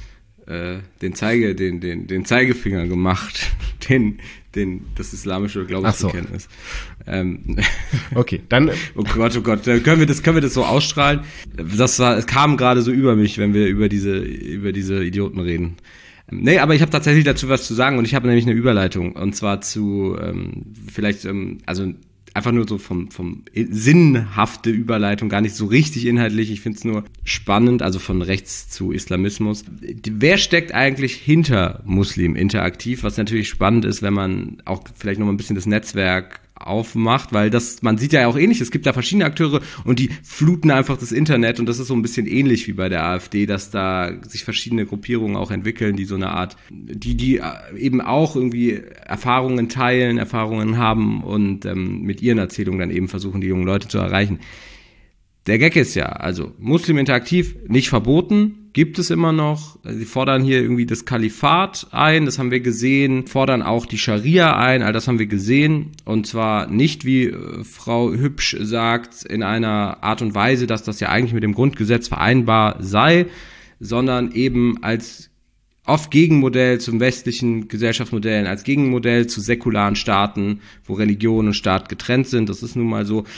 den Zeigefinger gemacht, das islamische Glaubensbekenntnis. Okay, dann. Oh Gott, können wir das so ausstrahlen? Es kam gerade so über mich, wenn wir über diese Idioten reden. Nee, aber ich habe tatsächlich dazu was zu sagen und ich habe nämlich eine Überleitung und zwar zu einfach nur so vom sinnhafte Überleitung, gar nicht so richtig inhaltlich. Ich finde es nur spannend, also von Rechts zu Islamismus. Wer steckt eigentlich hinter Muslim Interaktiv? Was natürlich spannend ist, wenn man auch vielleicht noch mal ein bisschen das Netzwerk aufmacht, weil man sieht ja auch ähnlich, es gibt da verschiedene Akteure und die fluten einfach das Internet und das ist so ein bisschen ähnlich wie bei der AfD, dass da sich verschiedene Gruppierungen auch entwickeln, die so eine Art, die eben auch irgendwie Erfahrungen teilen, Erfahrungen haben und mit ihren Erzählungen dann eben versuchen, die jungen Leute zu erreichen. Der Gag ist ja, also Muslim Interaktiv nicht verboten, gibt es immer noch. Sie fordern hier irgendwie das Kalifat ein, das haben wir gesehen, fordern auch die Scharia ein, all das haben wir gesehen. Und zwar nicht, wie Frau Hübsch sagt, in einer Art und Weise, dass das ja eigentlich mit dem Grundgesetz vereinbar sei, sondern eben als oft Gegenmodell zum westlichen Gesellschaftsmodellen, als Gegenmodell zu säkularen Staaten, wo Religion und Staat getrennt sind. Das ist nun mal so.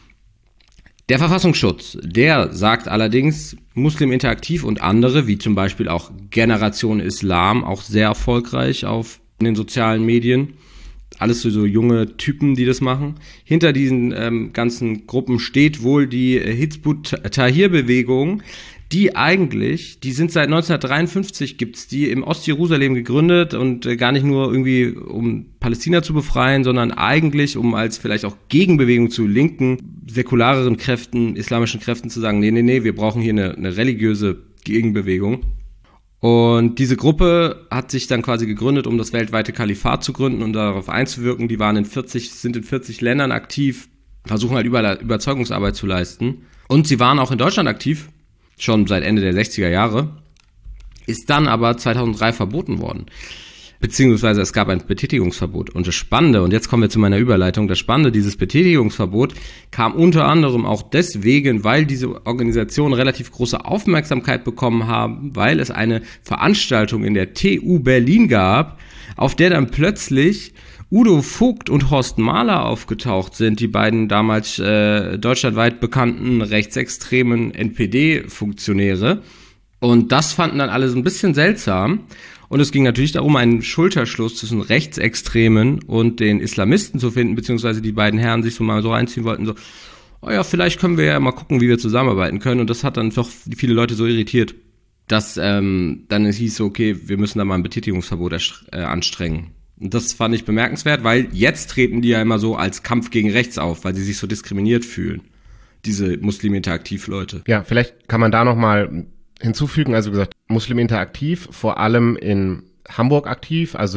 Der Verfassungsschutz, der sagt allerdings, Muslim Interaktiv und andere, wie zum Beispiel auch Generation Islam, auch sehr erfolgreich in den sozialen Medien. Alles so junge Typen, die das machen. Hinter diesen ganzen Gruppen steht wohl die Hizb ut-Tahrir-Bewegung, die sind seit 1953, gibt's die im Ostjerusalem gegründet und gar nicht nur irgendwie, um Palästina zu befreien, sondern eigentlich, um als vielleicht auch Gegenbewegung zu linken, säkulareren Kräften, islamischen Kräften zu sagen, nee, wir brauchen hier eine religiöse Gegenbewegung. Und diese Gruppe hat sich dann quasi gegründet, um das weltweite Kalifat zu gründen und darauf einzuwirken. Die sind in 40 Ländern aktiv, versuchen halt überall Überzeugungsarbeit zu leisten. Und sie waren auch in Deutschland aktiv, schon seit Ende der 60er Jahre, ist dann aber 2003 verboten worden. Beziehungsweise es gab ein Betätigungsverbot. Und das Spannende, und jetzt kommen wir zu meiner Überleitung, das Spannende, dieses Betätigungsverbot kam unter anderem auch deswegen, weil diese Organisationen relativ große Aufmerksamkeit bekommen haben, weil es eine Veranstaltung in der TU Berlin gab, auf der dann plötzlich Udo Vogt und Horst Mahler aufgetaucht sind, die beiden damals deutschlandweit bekannten rechtsextremen NPD-Funktionäre. Und das fanden dann alle so ein bisschen seltsam. Und es ging natürlich darum, einen Schulterschluss zwischen Rechtsextremen und den Islamisten zu finden, beziehungsweise die beiden Herren sich so mal so reinziehen wollten, so, oh ja, vielleicht können wir ja mal gucken, wie wir zusammenarbeiten können. Und das hat dann doch viele Leute so irritiert, dass dann es hieß, okay, wir müssen da mal ein Betätigungsverbot anstrengen. Und das fand ich bemerkenswert, weil jetzt treten die ja immer so als Kampf gegen rechts auf, weil sie sich so diskriminiert fühlen, diese Muslim Interaktiv-Leute. Ja, vielleicht kann man da nochmal hinzufügen, also gesagt, Muslim Interaktiv, vor allem in Hamburg aktiv, also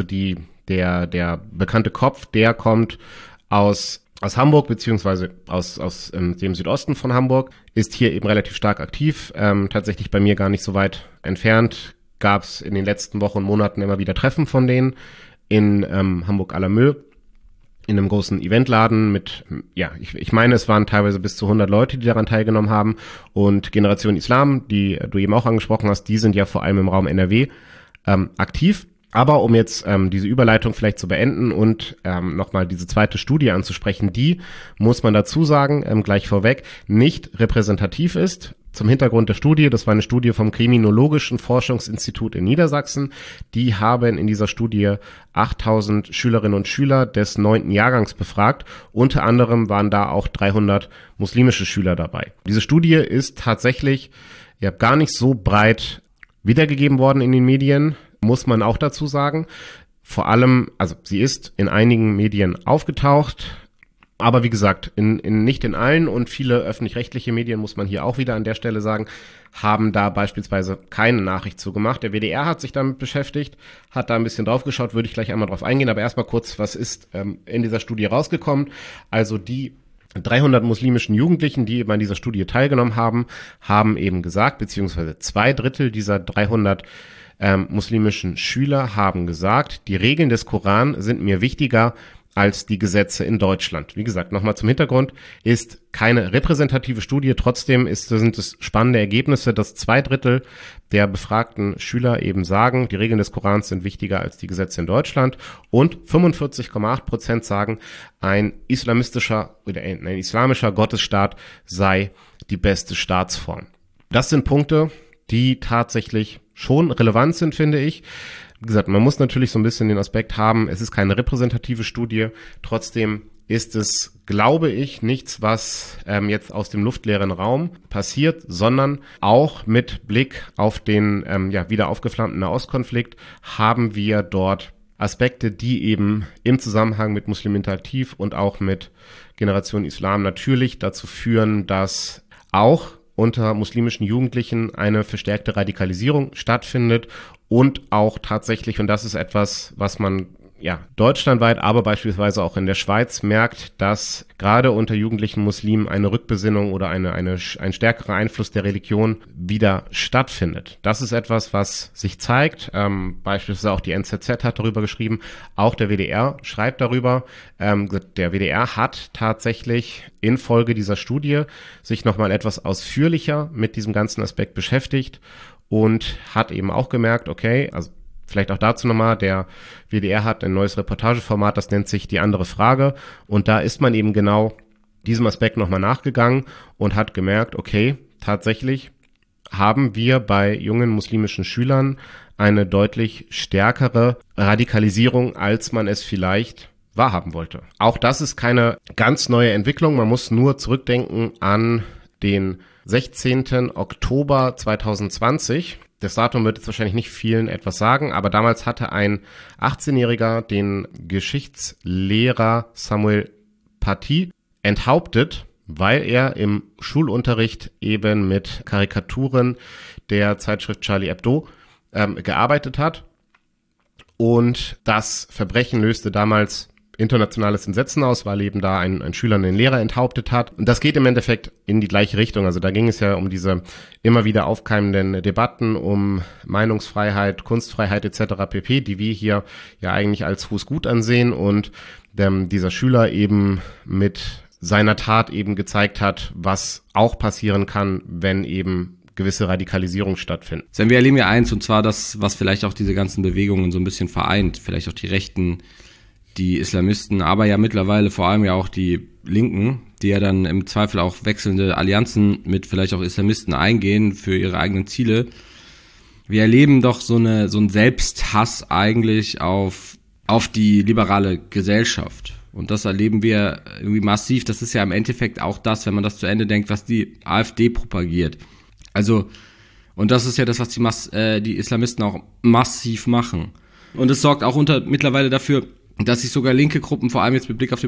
der bekannte Kopf, der kommt aus Hamburg, beziehungsweise aus dem Südosten von Hamburg, ist hier eben relativ stark aktiv, tatsächlich bei mir gar nicht so weit entfernt, gab es in den letzten Wochen und Monaten immer wieder Treffen von denen in Hamburg-Allermöh, in einem großen Eventladen mit, ja, ich meine, es waren teilweise bis zu 100 Leute, die daran teilgenommen haben. Und Generation Islam, die du eben auch angesprochen hast, die sind ja vor allem im Raum NRW aktiv. Aber um jetzt diese Überleitung vielleicht zu beenden und nochmal diese zweite Studie anzusprechen, die, muss man dazu sagen, gleich vorweg, nicht repräsentativ ist. Zum Hintergrund der Studie, das war eine Studie vom Kriminologischen Forschungsinstitut in Niedersachsen. Die haben in dieser Studie 8000 Schülerinnen und Schüler des 9. Jahrgangs befragt. Unter anderem waren da auch 300 muslimische Schüler dabei. Diese Studie ist tatsächlich gar nicht so breit wiedergegeben worden in den Medien, muss man auch dazu sagen. Vor allem, also sie ist in einigen Medien aufgetaucht, aber wie gesagt, nicht in allen, und viele öffentlich-rechtliche Medien, muss man hier auch wieder an der Stelle sagen, haben da beispielsweise keine Nachricht zu gemacht. Der WDR hat sich damit beschäftigt, hat da ein bisschen drauf geschaut, würde ich gleich einmal drauf eingehen, aber erstmal kurz, was ist in dieser Studie rausgekommen? Also die 300 muslimischen Jugendlichen, die eben an dieser Studie teilgenommen haben, haben eben gesagt, beziehungsweise 2/3 dieser 300 muslimischen Schüler haben gesagt, die Regeln des Koran sind mir wichtiger als die Gesetze in Deutschland. Wie gesagt, nochmal zum Hintergrund, ist keine repräsentative Studie, trotzdem sind es spannende Ergebnisse, dass 2/3 der befragten Schüler eben sagen, die Regeln des Korans sind wichtiger als die Gesetze in Deutschland, und 45,8% sagen, ein islamischer oder ein islamischer Gottesstaat sei die beste Staatsform. Das sind Punkte, die tatsächlich schon relevant sind, finde ich. Wie gesagt, man muss natürlich so ein bisschen den Aspekt haben, es ist keine repräsentative Studie, trotzdem ist es, glaube ich, nichts, was jetzt aus dem luftleeren Raum passiert, sondern auch mit Blick auf den wieder aufgeflammten Nahostkonflikt haben wir dort Aspekte, die eben im Zusammenhang mit Muslim Interaktiv und auch mit Generation Islam natürlich dazu führen, dass auch unter muslimischen Jugendlichen eine verstärkte Radikalisierung stattfindet und auch tatsächlich, und das ist etwas, was man deutschlandweit, aber beispielsweise auch in der Schweiz merkt, dass gerade unter jugendlichen Muslimen eine Rückbesinnung oder ein stärkerer Einfluss der Religion wieder stattfindet. Das ist etwas, was sich zeigt. Beispielsweise auch die NZZ hat darüber geschrieben, auch der WDR schreibt darüber. Der WDR hat tatsächlich infolge dieser Studie sich nochmal etwas ausführlicher mit diesem ganzen Aspekt beschäftigt und hat eben auch gemerkt, okay, also vielleicht auch dazu nochmal, der WDR hat ein neues Reportageformat, das nennt sich Die andere Frage, und da ist man eben genau diesem Aspekt nochmal nachgegangen und hat gemerkt, okay, tatsächlich haben wir bei jungen muslimischen Schülern eine deutlich stärkere Radikalisierung, als man es vielleicht wahrhaben wollte. Auch das ist keine ganz neue Entwicklung, man muss nur zurückdenken an den 16. Oktober 2020. Das Datum wird jetzt wahrscheinlich nicht vielen etwas sagen, aber damals hatte ein 18-Jähriger den Geschichtslehrer Samuel Paty enthauptet, weil er im Schulunterricht eben mit Karikaturen der Zeitschrift Charlie Hebdo gearbeitet hat. Und das Verbrechen löste damals internationales Entsetzen aus, weil eben da ein Schüler einen Lehrer enthauptet hat. Und das geht im Endeffekt in die gleiche Richtung. Also da ging es ja um diese immer wieder aufkeimenden Debatten um Meinungsfreiheit, Kunstfreiheit etc. pp., die wir hier ja eigentlich als Fußgut ansehen. Und dieser Schüler eben mit seiner Tat eben gezeigt hat, was auch passieren kann, wenn eben gewisse Radikalisierung stattfindet. Sven, wir erleben ja eins, und zwar das, was vielleicht auch diese ganzen Bewegungen so ein bisschen vereint, vielleicht auch die Rechten, die Islamisten, aber ja mittlerweile vor allem ja auch die Linken, die ja dann im Zweifel auch wechselnde Allianzen mit vielleicht auch Islamisten eingehen für ihre eigenen Ziele. wir erleben doch so einen Selbsthass eigentlich auf die liberale Gesellschaft. Und das erleben wir irgendwie massiv. Das ist ja im Endeffekt auch das, wenn man das zu Ende denkt, was die AfD propagiert. Also, und das ist ja das, was die Islamisten auch massiv machen. Und es sorgt auch mittlerweile dafür, dass sich sogar linke Gruppen, vor allem jetzt mit Blick auf den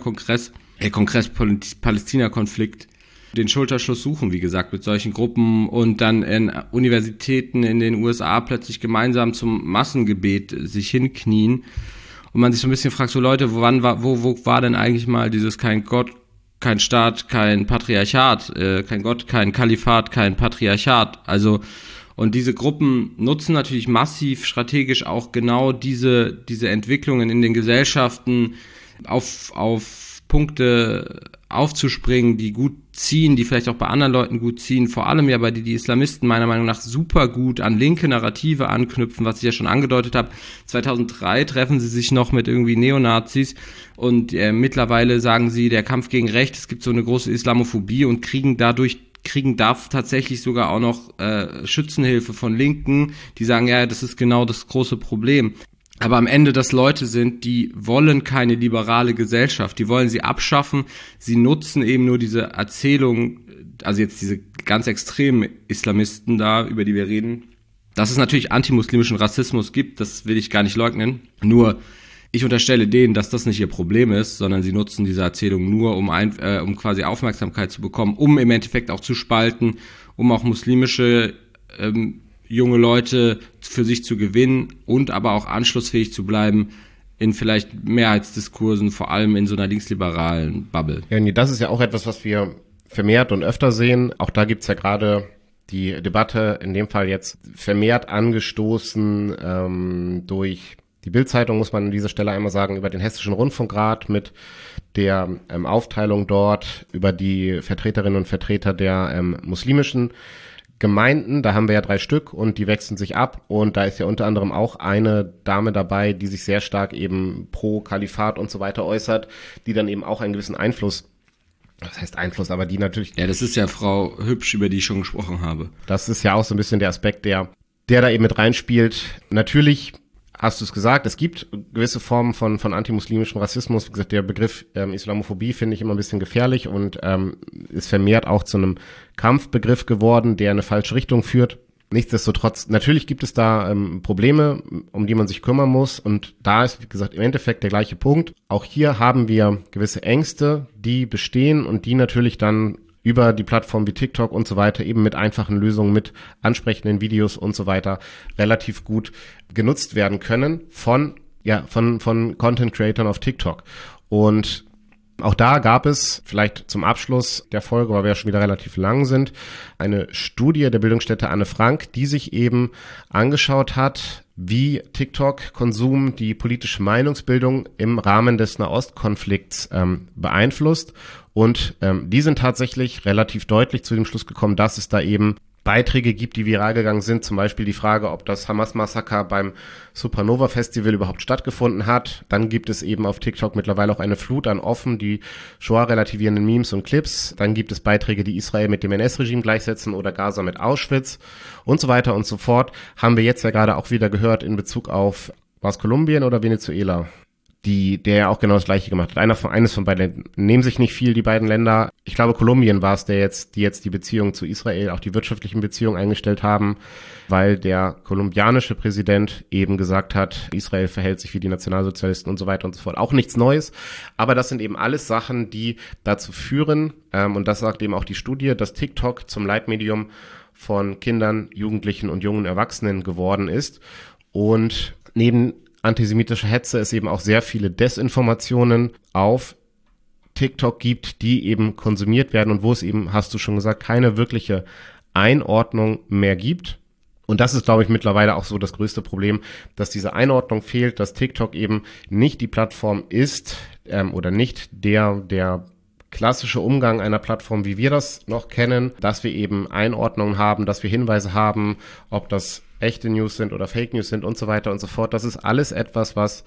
Palästina-Konflikt, den Schulterschluss suchen, wie gesagt, mit solchen Gruppen und dann in Universitäten in den USA plötzlich gemeinsam zum Massengebet sich hinknien und man sich so ein bisschen fragt, so Leute, wo war denn eigentlich mal dieses kein Gott, kein Staat, kein Patriarchat, kein Gott, kein Kalifat, kein Patriarchat, also und diese Gruppen nutzen natürlich massiv strategisch auch genau diese Entwicklungen in den Gesellschaften auf Punkte aufzuspringen, die gut ziehen, die vielleicht auch bei anderen Leuten gut ziehen, vor allem ja bei die Islamisten meiner Meinung nach super gut an linke Narrative anknüpfen, was ich ja schon angedeutet habe. 2003 treffen sie sich noch mit irgendwie Neonazis und mittlerweile sagen sie, der Kampf gegen Recht, es gibt so eine große Islamophobie und kriegen tatsächlich sogar auch noch Schützenhilfe von Linken, die sagen, ja, das ist genau das große Problem. Aber am Ende das Leute sind, die wollen keine liberale Gesellschaft, die wollen sie abschaffen, sie nutzen eben nur diese Erzählung, also jetzt diese ganz extremen Islamisten da, über die wir reden, dass es natürlich antimuslimischen Rassismus gibt, das will ich gar nicht leugnen, nur ich unterstelle denen, dass das nicht ihr Problem ist, sondern sie nutzen diese Erzählung nur, um quasi Aufmerksamkeit zu bekommen, um im Endeffekt auch zu spalten, um auch muslimische junge Leute für sich zu gewinnen und aber auch anschlussfähig zu bleiben in vielleicht Mehrheitsdiskursen, vor allem in so einer linksliberalen Bubble. Ja, nee, das ist ja auch etwas, was wir vermehrt und öfter sehen. Auch da gibt's ja gerade die Debatte, in dem Fall jetzt vermehrt angestoßen durch die Bild-Zeitung, muss man an dieser Stelle einmal sagen, über den Hessischen Rundfunkrat mit der Aufteilung dort über die Vertreterinnen und Vertreter der muslimischen Gemeinden, da haben wir ja 3 Stück und die wechseln sich ab und da ist ja unter anderem auch eine Dame dabei, die sich sehr stark eben pro Kalifat und so weiter äußert, die dann eben auch einen gewissen Einfluss, was heißt Einfluss, aber die natürlich... Ja, das ist ja Frau Hübsch, über die ich schon gesprochen habe. Das ist ja auch so ein bisschen der Aspekt, der da eben mit reinspielt. Natürlich hast du es gesagt, es gibt gewisse Formen von antimuslimischem Rassismus. Wie gesagt, der Begriff Islamophobie finde ich immer ein bisschen gefährlich und ist vermehrt auch zu einem Kampfbegriff geworden, der in eine falsche Richtung führt. Nichtsdestotrotz, natürlich gibt es da Probleme, um die man sich kümmern muss und da ist, wie gesagt, im Endeffekt der gleiche Punkt. Auch hier haben wir gewisse Ängste, die bestehen und die natürlich dann über die Plattform wie TikTok und so weiter eben mit einfachen Lösungen, mit ansprechenden Videos und so weiter relativ gut genutzt werden können von Content-Creatern auf TikTok. Und auch da gab es vielleicht zum Abschluss der Folge, weil wir ja schon wieder relativ lang sind, eine Studie der Bildungsstätte Anne Frank, die sich eben angeschaut hat, wie TikTok-Konsum die politische Meinungsbildung im Rahmen des Nahostkonflikts beeinflusst. Und die sind tatsächlich relativ deutlich zu dem Schluss gekommen, dass es da eben Beiträge gibt, die viral gegangen sind, zum Beispiel die Frage, ob das Hamas-Massaker beim Supernova-Festival überhaupt stattgefunden hat. Dann gibt es eben auf TikTok mittlerweile auch eine Flut an offen die Shoah relativierenden Memes und Clips. Dann gibt es Beiträge, die Israel mit dem NS-Regime gleichsetzen oder Gaza mit Auschwitz und so weiter und so fort. Haben wir jetzt ja gerade auch wieder gehört in Bezug auf, war es Kolumbien oder Venezuela? Der ja auch genau das Gleiche gemacht hat. Eines von beiden, nehmen sich nicht viel, die beiden Länder. Ich glaube, Kolumbien war es, die jetzt die Beziehung zu Israel, auch die wirtschaftlichen Beziehungen eingestellt haben, weil der kolumbianische Präsident eben gesagt hat, Israel verhält sich wie die Nationalsozialisten und so weiter und so fort. Auch nichts Neues, aber das sind eben alles Sachen, die dazu führen, und das sagt eben auch die Studie, dass TikTok zum Leitmedium von Kindern, Jugendlichen und jungen Erwachsenen geworden ist. Und neben antisemitische Hetze es eben auch sehr viele Desinformationen auf TikTok gibt, die eben konsumiert werden und wo es eben, hast du schon gesagt, keine wirkliche Einordnung mehr gibt. Und das ist, glaube ich, mittlerweile auch so das größte Problem, dass diese Einordnung fehlt, dass TikTok eben nicht die Plattform ist oder nicht der klassische Umgang einer Plattform, wie wir das noch kennen, dass wir eben Einordnungen haben, dass wir Hinweise haben, ob das echte News sind oder Fake News sind und so weiter und so fort. Das ist alles etwas, was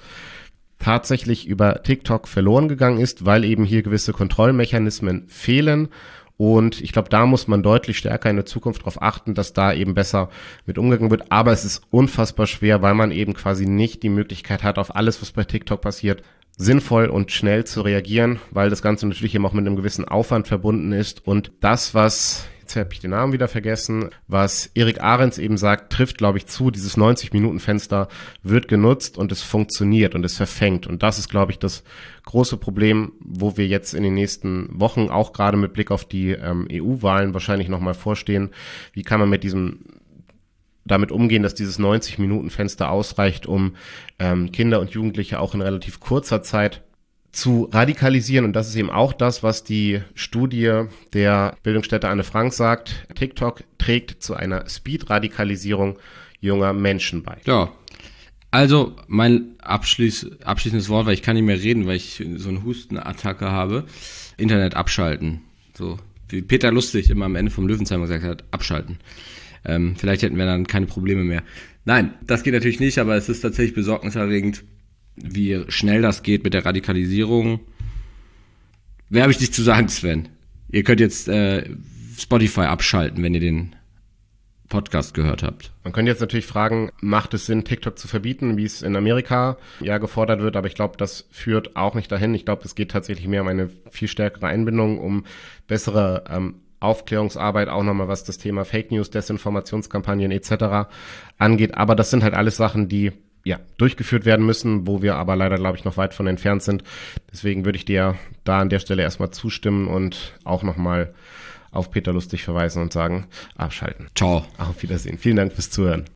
tatsächlich über TikTok verloren gegangen ist, weil eben hier gewisse Kontrollmechanismen fehlen Und ich glaube, da muss man deutlich stärker in der Zukunft darauf achten, dass da eben besser mit umgegangen wird. Aber es ist unfassbar schwer, weil man eben quasi nicht die Möglichkeit hat, auf alles, was bei TikTok passiert, sinnvoll und schnell zu reagieren, weil das Ganze natürlich eben auch mit einem gewissen Aufwand verbunden ist. Und das, was, jetzt habe ich den Namen wieder vergessen, was Erik Ahrens eben sagt, trifft, glaube ich, zu. Dieses 90-Minuten-Fenster wird genutzt und es funktioniert und es verfängt. Und das ist, glaube ich, das große Problem, wo wir jetzt in den nächsten Wochen, auch gerade mit Blick auf die EU-Wahlen, wahrscheinlich nochmal vorstehen. Wie kann man damit umgehen, dass dieses 90-Minuten-Fenster ausreicht, um Kinder und Jugendliche auch in relativ kurzer Zeit zu radikalisieren. Und das ist eben auch das, was die Studie der Bildungsstätte Anne Frank sagt. TikTok trägt zu einer Speed-Radikalisierung junger Menschen bei. Ja, also mein abschließendes Wort, weil ich kann nicht mehr reden, weil ich so eine Hustenattacke habe. Internet abschalten. So wie Peter Lustig immer am Ende vom Löwenzahn gesagt hat, abschalten. Vielleicht hätten wir dann keine Probleme mehr. Nein, das geht natürlich nicht, aber es ist tatsächlich besorgniserregend, wie schnell das geht mit der Radikalisierung. Wer habe ich dich zu sagen, Sven? Ihr könnt jetzt Spotify abschalten, wenn ihr den Podcast gehört habt. Man könnte jetzt natürlich fragen, macht es Sinn, TikTok zu verbieten, wie es in Amerika ja gefordert wird, aber ich glaube, das führt auch nicht dahin. Ich glaube, es geht tatsächlich mehr um eine viel stärkere Einbindung, um bessere Aufklärungsarbeit, auch nochmal was das Thema Fake News, Desinformationskampagnen etc. angeht. Aber das sind halt alles Sachen, die ja durchgeführt werden müssen, wo wir aber leider, glaube ich, noch weit von entfernt sind. Deswegen würde ich dir da an der Stelle erstmal zustimmen und auch nochmal auf Peter Lustig verweisen und sagen, abschalten. Ciao. Auf Wiedersehen. Vielen Dank fürs Zuhören.